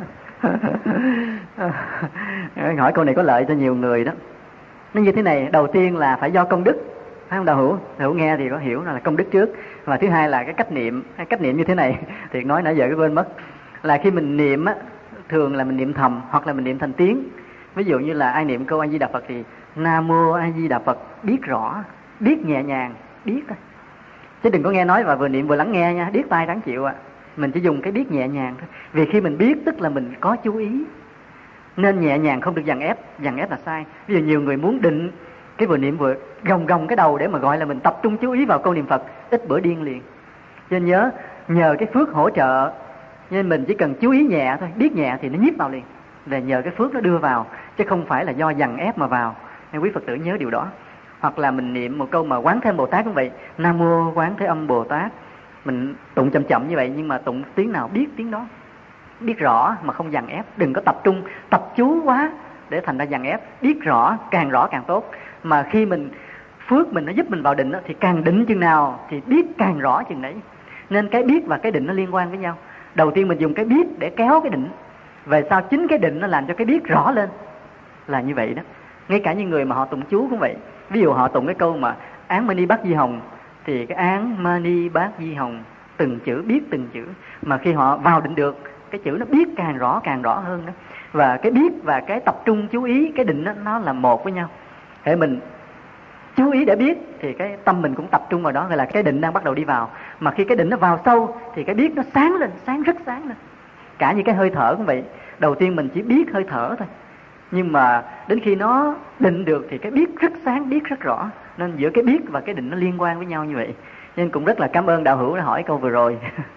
Hỏi câu này có lợi cho nhiều người đó. Nó như thế này, đầu tiên là phải do công đức, phải không đạo hữu? Đạo hữu nghe thì có hiểu là công đức trước. Và thứ hai là cái cách niệm như thế này. Thì nói nãy giờ cái quên mất. Là khi mình niệm á, thường là mình niệm thầm hoặc là mình niệm thành tiếng. Ví dụ như là ai niệm câu A Di Đà Phật thì Nam Mô A Di Đà Phật, biết rõ, biết nhẹ nhàng, biết thôi. Chứ đừng có nghe nói và vừa niệm vừa lắng nghe nha, điếc tai ráng chịu ạ. Mình chỉ dùng cái biết nhẹ nhàng thôi. Vì khi mình biết tức là mình có chú ý. Nên nhẹ nhàng, không được dằn ép là sai. Ví dụ nhiều người muốn định, cái vừa niệm vừa gồng cái đầu để mà gọi là mình tập trung chú ý vào câu niệm Phật, ít bữa điên liền. Cho nên nhờ cái phước hỗ trợ, nên mình chỉ cần chú ý nhẹ thôi, biết nhẹ thì nó nhiếp vào liền. Về nhờ cái phước nó đưa vào, chứ không phải là do dằn ép mà vào. Nên quý Phật tử nhớ điều đó. Hoặc là mình niệm một câu mà Quán Thế Âm Bồ Tát cũng vậy, Nam Mô Quán Thế Âm Bồ Tát. Mình tụng chậm chậm như vậy, nhưng mà tụng tiếng nào biết tiếng đó, biết rõ mà không dằn ép. Đừng có tập trung, tập chú quá để thành ra dằn ép. Biết rõ càng tốt. Mà khi mình phước mình nó giúp mình vào định đó, thì càng định chừng nào thì biết càng rõ chừng đấy. Nên cái biết và cái định nó liên quan với nhau. Đầu tiên mình dùng cái biết để kéo cái định, về sau chính cái định nó làm cho cái biết rõ lên. Là như vậy đó. Ngay cả những người mà họ tụng chú cũng vậy. Ví dụ họ tụng cái câu mà Án Mani Bát Di Hồng, thì cái Án Mani Bát Di Hồng từng chữ biết từng chữ. Mà khi họ vào định được, cái chữ nó biết càng rõ hơn đó. Và cái biết và cái tập trung chú ý, cái định đó, nó là một với nhau. Để mình chú ý để biết thì cái tâm mình cũng tập trung vào đó, gọi là cái định đang bắt đầu đi vào. Mà khi cái định nó vào sâu thì cái biết nó sáng lên, rất sáng lên. Cả như cái hơi thở cũng vậy. Đầu tiên mình chỉ biết hơi thở thôi, nhưng mà đến khi nó định được thì cái biết rất sáng, biết rất rõ. Nên giữa cái biết và cái định nó liên quan với nhau như vậy. Nên cũng rất là cảm ơn đạo hữu đã hỏi câu vừa rồi.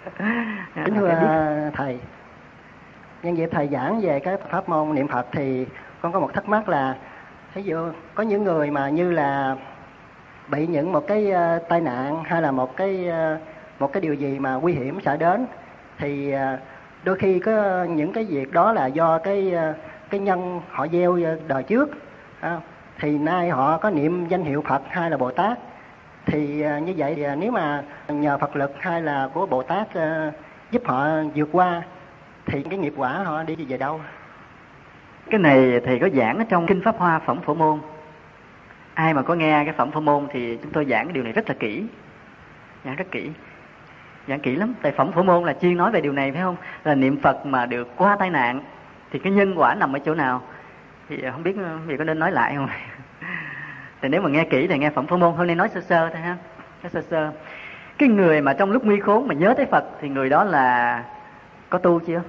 Kính thưa thầy, nhân dịp thầy giảng về cái pháp môn niệm Phật thì con có một thắc mắc là, ví dụ có những người mà như là bị những một cái tai nạn hay là một cái điều gì mà nguy hiểm xảy đến, thì đôi khi có những cái việc đó là do cái nhân họ gieo đời trước, thì nay họ có niệm danh hiệu Phật hay là Bồ Tát, Thì như vậy thì nếu mà nhờ Phật lực hay là của Bồ Tát giúp họ vượt qua thì cái nghiệp quả họ đi về đâu? Cái này thầy có giảng ở trong Kinh Pháp Hoa Phẩm Phổ Môn. Ai mà có nghe cái Phẩm Phổ Môn thì chúng tôi giảng cái điều này rất là kỹ. Giảng rất kỹ. Giảng kỹ lắm. Tại Phẩm Phổ Môn là chuyên nói về điều này, phải không? Là niệm Phật mà được qua tai nạn thì cái nhân quả nằm ở chỗ nào? Thì không biết vì có nên nói lại không? Thì nếu mà nghe kỹ thì nghe Phẩm Phổ Môn, hôm nay nói sơ sơ thôi ha. Nói sơ sơ. Cái người mà trong lúc nguy khốn mà nhớ tới Phật thì người đó là có tu chưa?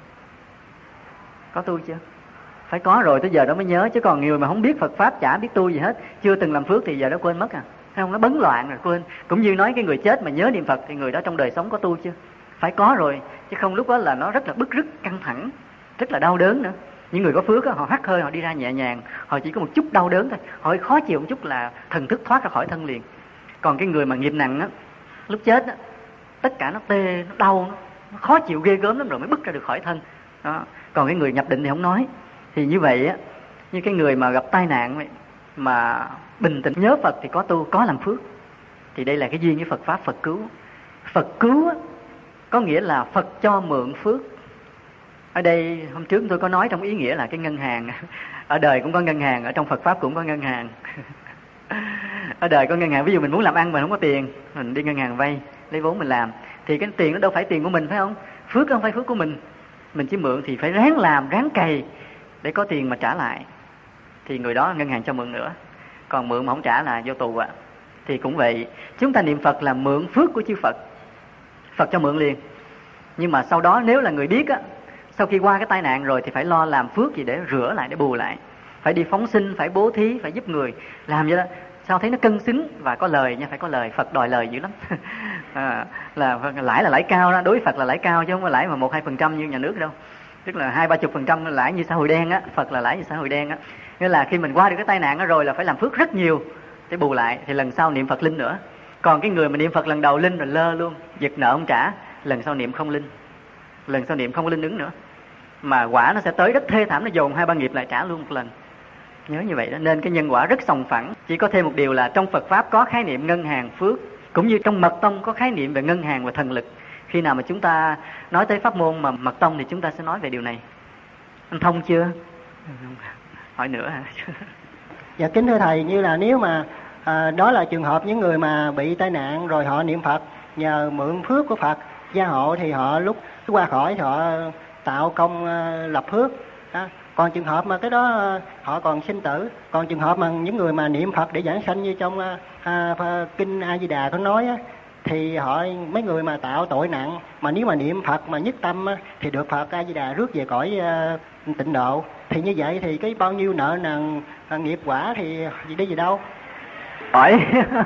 Có tu chưa? Phải có rồi tới giờ đó mới nhớ, chứ còn người mà không biết Phật Pháp, chả biết tu gì hết, chưa từng làm phước thì giờ đó quên mất à. Không, nó bấn loạn rồi quên. Cũng như nói cái người chết mà nhớ niệm Phật thì người đó trong đời sống có tu chưa? Phải có rồi, chứ không lúc đó là nó rất là bức rứt, căng thẳng, rất là đau đớn nữa. Những người có phước đó, họ hắt hơi, họ đi ra nhẹ nhàng, họ chỉ có một chút đau đớn thôi, họ khó chịu một chút là thần thức thoát ra khỏi thân liền. Còn cái người mà nghiệp nặng á, lúc chết á, tất cả nó tê, nó đau, nó khó chịu ghê gớm lắm rồi mới bứt ra được khỏi thân đó. Còn cái người nhập định thì không nói. Thì như vậy á, như cái người mà gặp tai nạn vậy, mà bình tĩnh nhớ Phật thì có tu, có làm phước. Thì đây là cái duyên với Phật Pháp, Phật cứu. Phật cứu á, có nghĩa là Phật cho mượn phước. Ở đây hôm trước tôi có nói trong ý nghĩa là cái ngân hàng. Ở đời cũng có ngân hàng, ở trong Phật Pháp cũng có ngân hàng. Ở đời có ngân hàng, ví dụ mình muốn làm ăn mà không có tiền, mình đi ngân hàng vay, lấy vốn mình làm. Thì cái tiền nó đâu phải tiền của mình, phải không? Phước không phải phước của mình chỉ mượn thì phải ráng làm, ráng cày để có tiền mà trả lại. Thì người đó ngân hàng cho mượn nữa. Còn mượn mà không trả là vô tù ạ. Thì cũng vậy, chúng ta niệm Phật là mượn phước của chư Phật. Phật cho mượn liền. Nhưng mà sau đó nếu là người biết á, sau khi qua cái tai nạn rồi thì phải lo làm phước gì để rửa lại, để bù lại. Phải đi phóng sinh, phải bố thí, phải giúp người. Làm vậy đó, sao thấy nó cân xứng và có lời nha, phải có lời. Phật đòi lời dữ lắm. Là lãi cao đó, đối với Phật là lãi cao chứ không có lãi mà 1-2% như nhà nước đâu. Tức là 20-30% lãi như xã hội đen á, Phật là lãi như xã hội đen á. Nghĩa là khi mình qua được cái tai nạn đó rồi là phải làm phước rất nhiều để bù lại, thì lần sau niệm Phật linh nữa. Còn cái người mà niệm Phật lần đầu linh rồi lơ luôn, giật nợ không trả, lần sau niệm không linh. Lần sau niệm không có linh ứng nữa. Mà quả nó sẽ tới rất thê thảm, nó dồn 2-3 nghiệp lại trả luôn một lần. Nhớ như vậy đó, nên cái nhân quả rất sòng phẳng. Chỉ có thêm một điều là trong Phật Pháp có khái niệm ngân hàng phước, cũng như trong Mật Tông có khái niệm về ngân hàng và thần lực. Khi nào mà chúng ta nói tới pháp môn mà Mật Tông thì chúng ta sẽ nói về điều này. Anh thông chưa? Hỏi nữa hả? Dạ kính thưa thầy, như là nếu mà đó là trường hợp những người mà bị tai nạn rồi họ niệm Phật, nhờ mượn phước của Phật gia hộ thì họ lúc qua khỏi thì họ tạo công lập phước đó. Còn trường hợp mà cái đó họ còn sinh tử. Còn trường hợp mà những người mà niệm Phật để giảng sanh như trong Kinh A Di Đà có nói á, thì họ mấy người mà tạo tội nặng mà nếu mà niệm Phật mà nhất tâm á, thì được Phật A Di Đà rước về cõi tịnh độ. Thì như vậy thì cái bao nhiêu nợ nần nghiệp quả thì đi về đâu? Hỏi.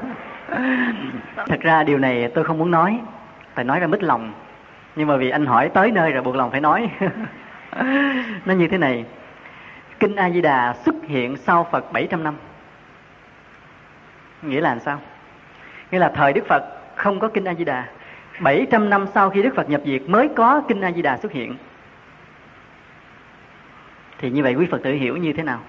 Thật ra điều này tôi không muốn nói, phải nói ra mít lòng. Nhưng mà vì anh hỏi tới nơi rồi buộc lòng phải nói. Nó như thế này. Kinh A Di Đà xuất hiện sau Phật 700 năm. Nghĩa là làm sao? Nghĩa là thời Đức Phật không có Kinh A Di Đà, 700 năm sau khi Đức Phật nhập diệt mới có Kinh A Di Đà xuất hiện. Thì như vậy quý Phật tử hiểu như thế nào?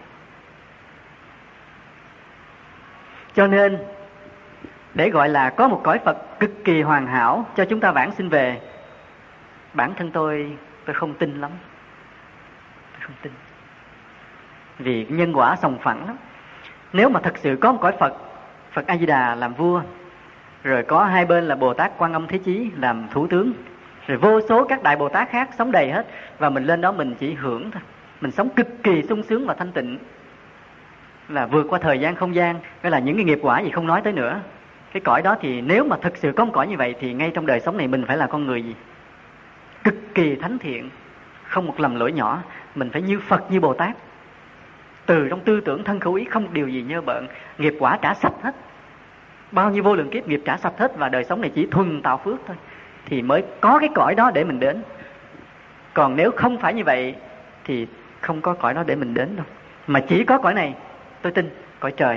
Cho nên để gọi là có một cõi Phật cực kỳ hoàn hảo cho chúng ta vãng sinh về, bản thân tôi không tin lắm. Tôi không tin. Vì nhân quả sòng phẳng lắm. Nếu mà thật sự có một cõi Phật, Phật A Di Đà làm vua, rồi có hai bên là Bồ Tát Quan Âm Thế Chí làm thủ tướng, rồi vô số các đại Bồ Tát khác sống đầy hết, và mình lên đó mình chỉ hưởng thôi. Mình sống cực kỳ sung sướng và thanh tịnh, là vượt qua thời gian không gian. Cái là những cái nghiệp quả gì không nói tới nữa. Cái cõi đó thì nếu mà thực sự có một cõi như vậy thì ngay trong đời sống này mình phải là con người gì? Cực kỳ thánh thiện, không một lầm lỗi nhỏ. Mình phải như Phật, như Bồ Tát, từ trong tư tưởng thân khẩu ý không một điều gì nhơ bợn, nghiệp quả trả sạch hết. Bao nhiêu vô lượng kiếp nghiệp trả sạch hết, và đời sống này chỉ thuần tạo phước thôi, thì mới có cái cõi đó để mình đến. Còn nếu không phải như vậy thì không có cõi đó để mình đến đâu. Mà chỉ có cõi này, tôi tin, cõi trời.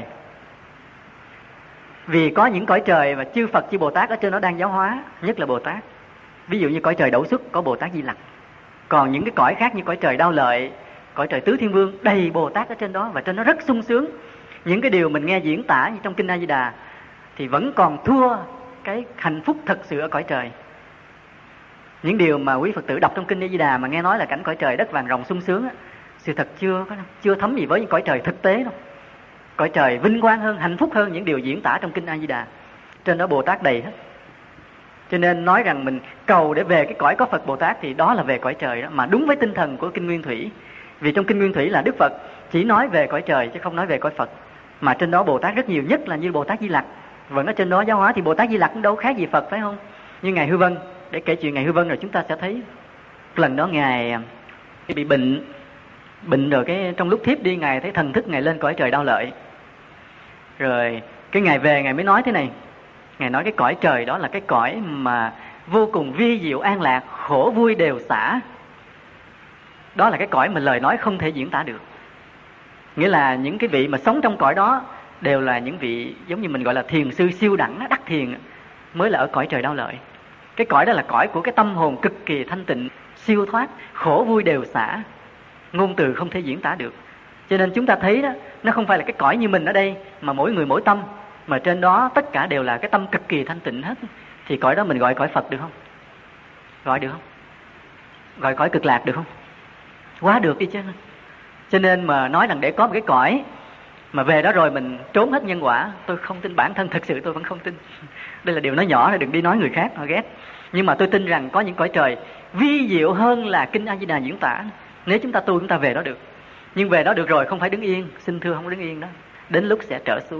Vì có những cõi trời mà chư Phật, chư Bồ Tát ở trên nó đang giáo hóa, nhất là Bồ Tát. Ví dụ như cõi trời Đẩu Xuất có Bồ Tát Di Lặc. Còn những cái cõi khác như cõi trời Đao Lợi, cõi trời Tứ Thiên Vương, đầy Bồ Tát ở trên đó, và trên nó rất sung sướng. Những cái điều mình nghe diễn tả như trong Kinh A Di Đà thì vẫn còn thua cái hạnh phúc thật sự ở cõi trời. Những điều mà quý Phật tử đọc trong kinh A Di Đà mà nghe nói là cảnh cõi trời đất vàng rồng sung sướng á, sự thật chưa thấm gì với những cõi trời thực tế đâu. Cõi trời vinh quang hơn, hạnh phúc hơn những điều diễn tả trong kinh A Di Đà. Trên đó Bồ Tát đầy hết. Cho nên nói rằng mình cầu để về cái cõi có Phật Bồ Tát thì đó là về cõi trời đó, mà đúng với tinh thần của kinh Nguyên Thủy. Vì trong kinh Nguyên Thủy là Đức Phật chỉ nói về cõi trời chứ không nói về cõi Phật. Mà trên đó Bồ Tát rất nhiều, nhất là như Bồ Tát Di Lặc. Vẫn ở trên đó giáo hóa thì Bồ Tát Di Lặc cũng đâu khác gì Phật, phải không? Như Ngài Hư Vân, để kể chuyện Ngài Hư Vân rồi chúng ta sẽ thấy. Lần đó Ngài bị bệnh rồi cái trong lúc thiếp đi Ngài thấy thần thức Ngài lên cõi trời Đao Lợi. Rồi cái Ngài về Ngài mới nói thế này. Ngài nói cái cõi trời đó là cái cõi mà vô cùng vi diệu an lạc, khổ vui đều xả. Đó là cái cõi mà lời nói không thể diễn tả được. Nghĩa là những cái vị mà sống trong cõi đó đều là những vị giống như mình gọi là thiền sư siêu đẳng, đắc thiền mới là ở cõi trời Đao Lợi. Cái cõi đó là cõi của cái tâm hồn cực kỳ thanh tịnh, siêu thoát, khổ vui đều xả, ngôn từ không thể diễn tả được. Cho nên chúng ta thấy đó, nó không phải là cái cõi như mình ở đây mà mỗi người mỗi tâm, mà trên đó tất cả đều là cái tâm cực kỳ thanh tịnh hết. Thì cõi đó mình gọi cõi Phật được không? Gọi được không? Gọi cõi cực lạc được không? Quá được đi chứ. Cho nên mà nói rằng để có một cái cõi mà về đó rồi mình trốn hết nhân quả, tôi không tin. Bản thân thực sự tôi vẫn không tin. Đây là điều nói nhỏ, đừng đi nói người khác họ ghét. Nhưng mà tôi tin rằng có những cõi trời vi diệu hơn là kinh A Di Đà diễn tả. Nếu chúng ta tu chúng ta về đó được. Nhưng về đó được rồi không phải đứng yên, xin thưa không có đứng yên đó. Đến lúc sẽ trở xuống.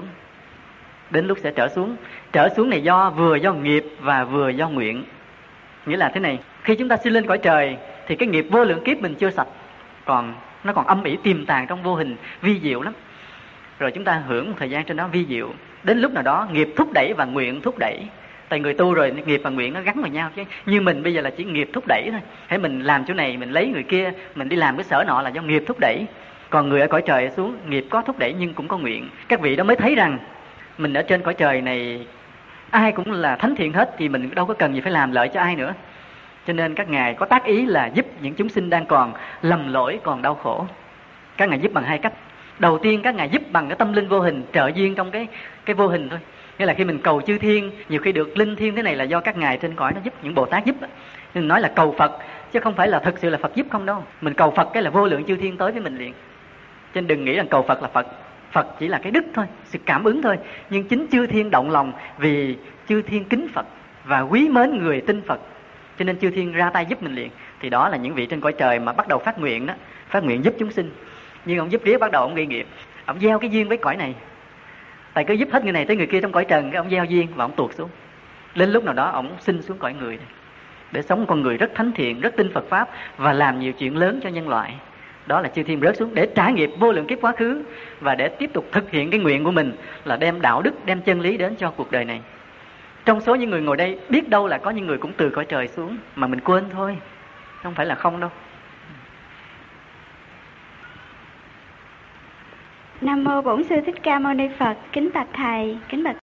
Đến lúc sẽ trở xuống. Trở xuống này vừa do nghiệp và vừa do nguyện. Nghĩa là thế này, khi chúng ta sinh lên cõi trời thì cái nghiệp vô lượng kiếp mình chưa sạch, nó còn âm ỉ tiềm tàng trong vô hình, vi diệu lắm. Rồi chúng ta hưởng một thời gian trên đó vi diệu. Đến lúc nào đó nghiệp thúc đẩy và nguyện thúc đẩy. Tại người tu rồi nghiệp và nguyện nó gắn vào nhau chứ. Như mình bây giờ là chỉ nghiệp thúc đẩy thôi. Hãy mình làm chỗ này, mình lấy người kia, mình đi làm cái sở nọ là do nghiệp thúc đẩy. Còn người ở cõi trời xuống, nghiệp có thúc đẩy nhưng cũng có nguyện. Các vị đó mới thấy rằng mình ở trên cõi trời này ai cũng là thánh thiện hết, thì mình đâu có cần gì phải làm lợi cho ai nữa. Cho nên các ngài có tác ý là giúp những chúng sinh đang còn lầm lỗi, còn đau khổ. Các ngài giúp bằng hai cách. Đầu tiên các ngài giúp bằng cái tâm linh vô hình, trợ duyên trong cái vô hình thôi. Nghĩa là khi mình cầu chư thiên, nhiều khi được linh thiêng thế này là do các ngài trên cõi nó giúp, những Bồ Tát giúp. Nên nói là cầu Phật chứ không phải là thực sự là Phật giúp không đâu. Mình cầu Phật cái là vô lượng chư thiên tới với mình liền. Cho nên đừng nghĩ rằng cầu Phật là Phật. Phật chỉ là cái đức thôi, sự cảm ứng thôi. Nhưng chính chư thiên động lòng vì chư thiên kính Phật và quý mến người tin Phật, cho nên chư thiên ra tay giúp mình liền. Thì đó là những vị trên cõi trời mà bắt đầu phát nguyện đó, phát nguyện giúp chúng sinh. Nhưng ông giúp riết bắt đầu ông gây nghiệp, ông gieo cái duyên với cõi này. Tại cứ giúp hết người này tới người kia trong cõi trần, cái ông gieo duyên và ông tuột xuống. Đến lúc nào đó ông sinh xuống cõi người để sống con người rất thánh thiện, rất tin Phật pháp và làm nhiều chuyện lớn cho nhân loại. Đó là chư thiên rớt xuống để trả nghiệp vô lượng kiếp quá khứ và để tiếp tục thực hiện cái nguyện của mình là đem đạo đức, đem chân lý đến cho cuộc đời này. Trong số những người ngồi đây, biết đâu là có những người cũng từ cõi trời xuống mà mình quên thôi, không phải là không đâu. Nam mô Bổn Sư Thích Ca Mâu Ni Phật. Kính bạch thầy, kính bạch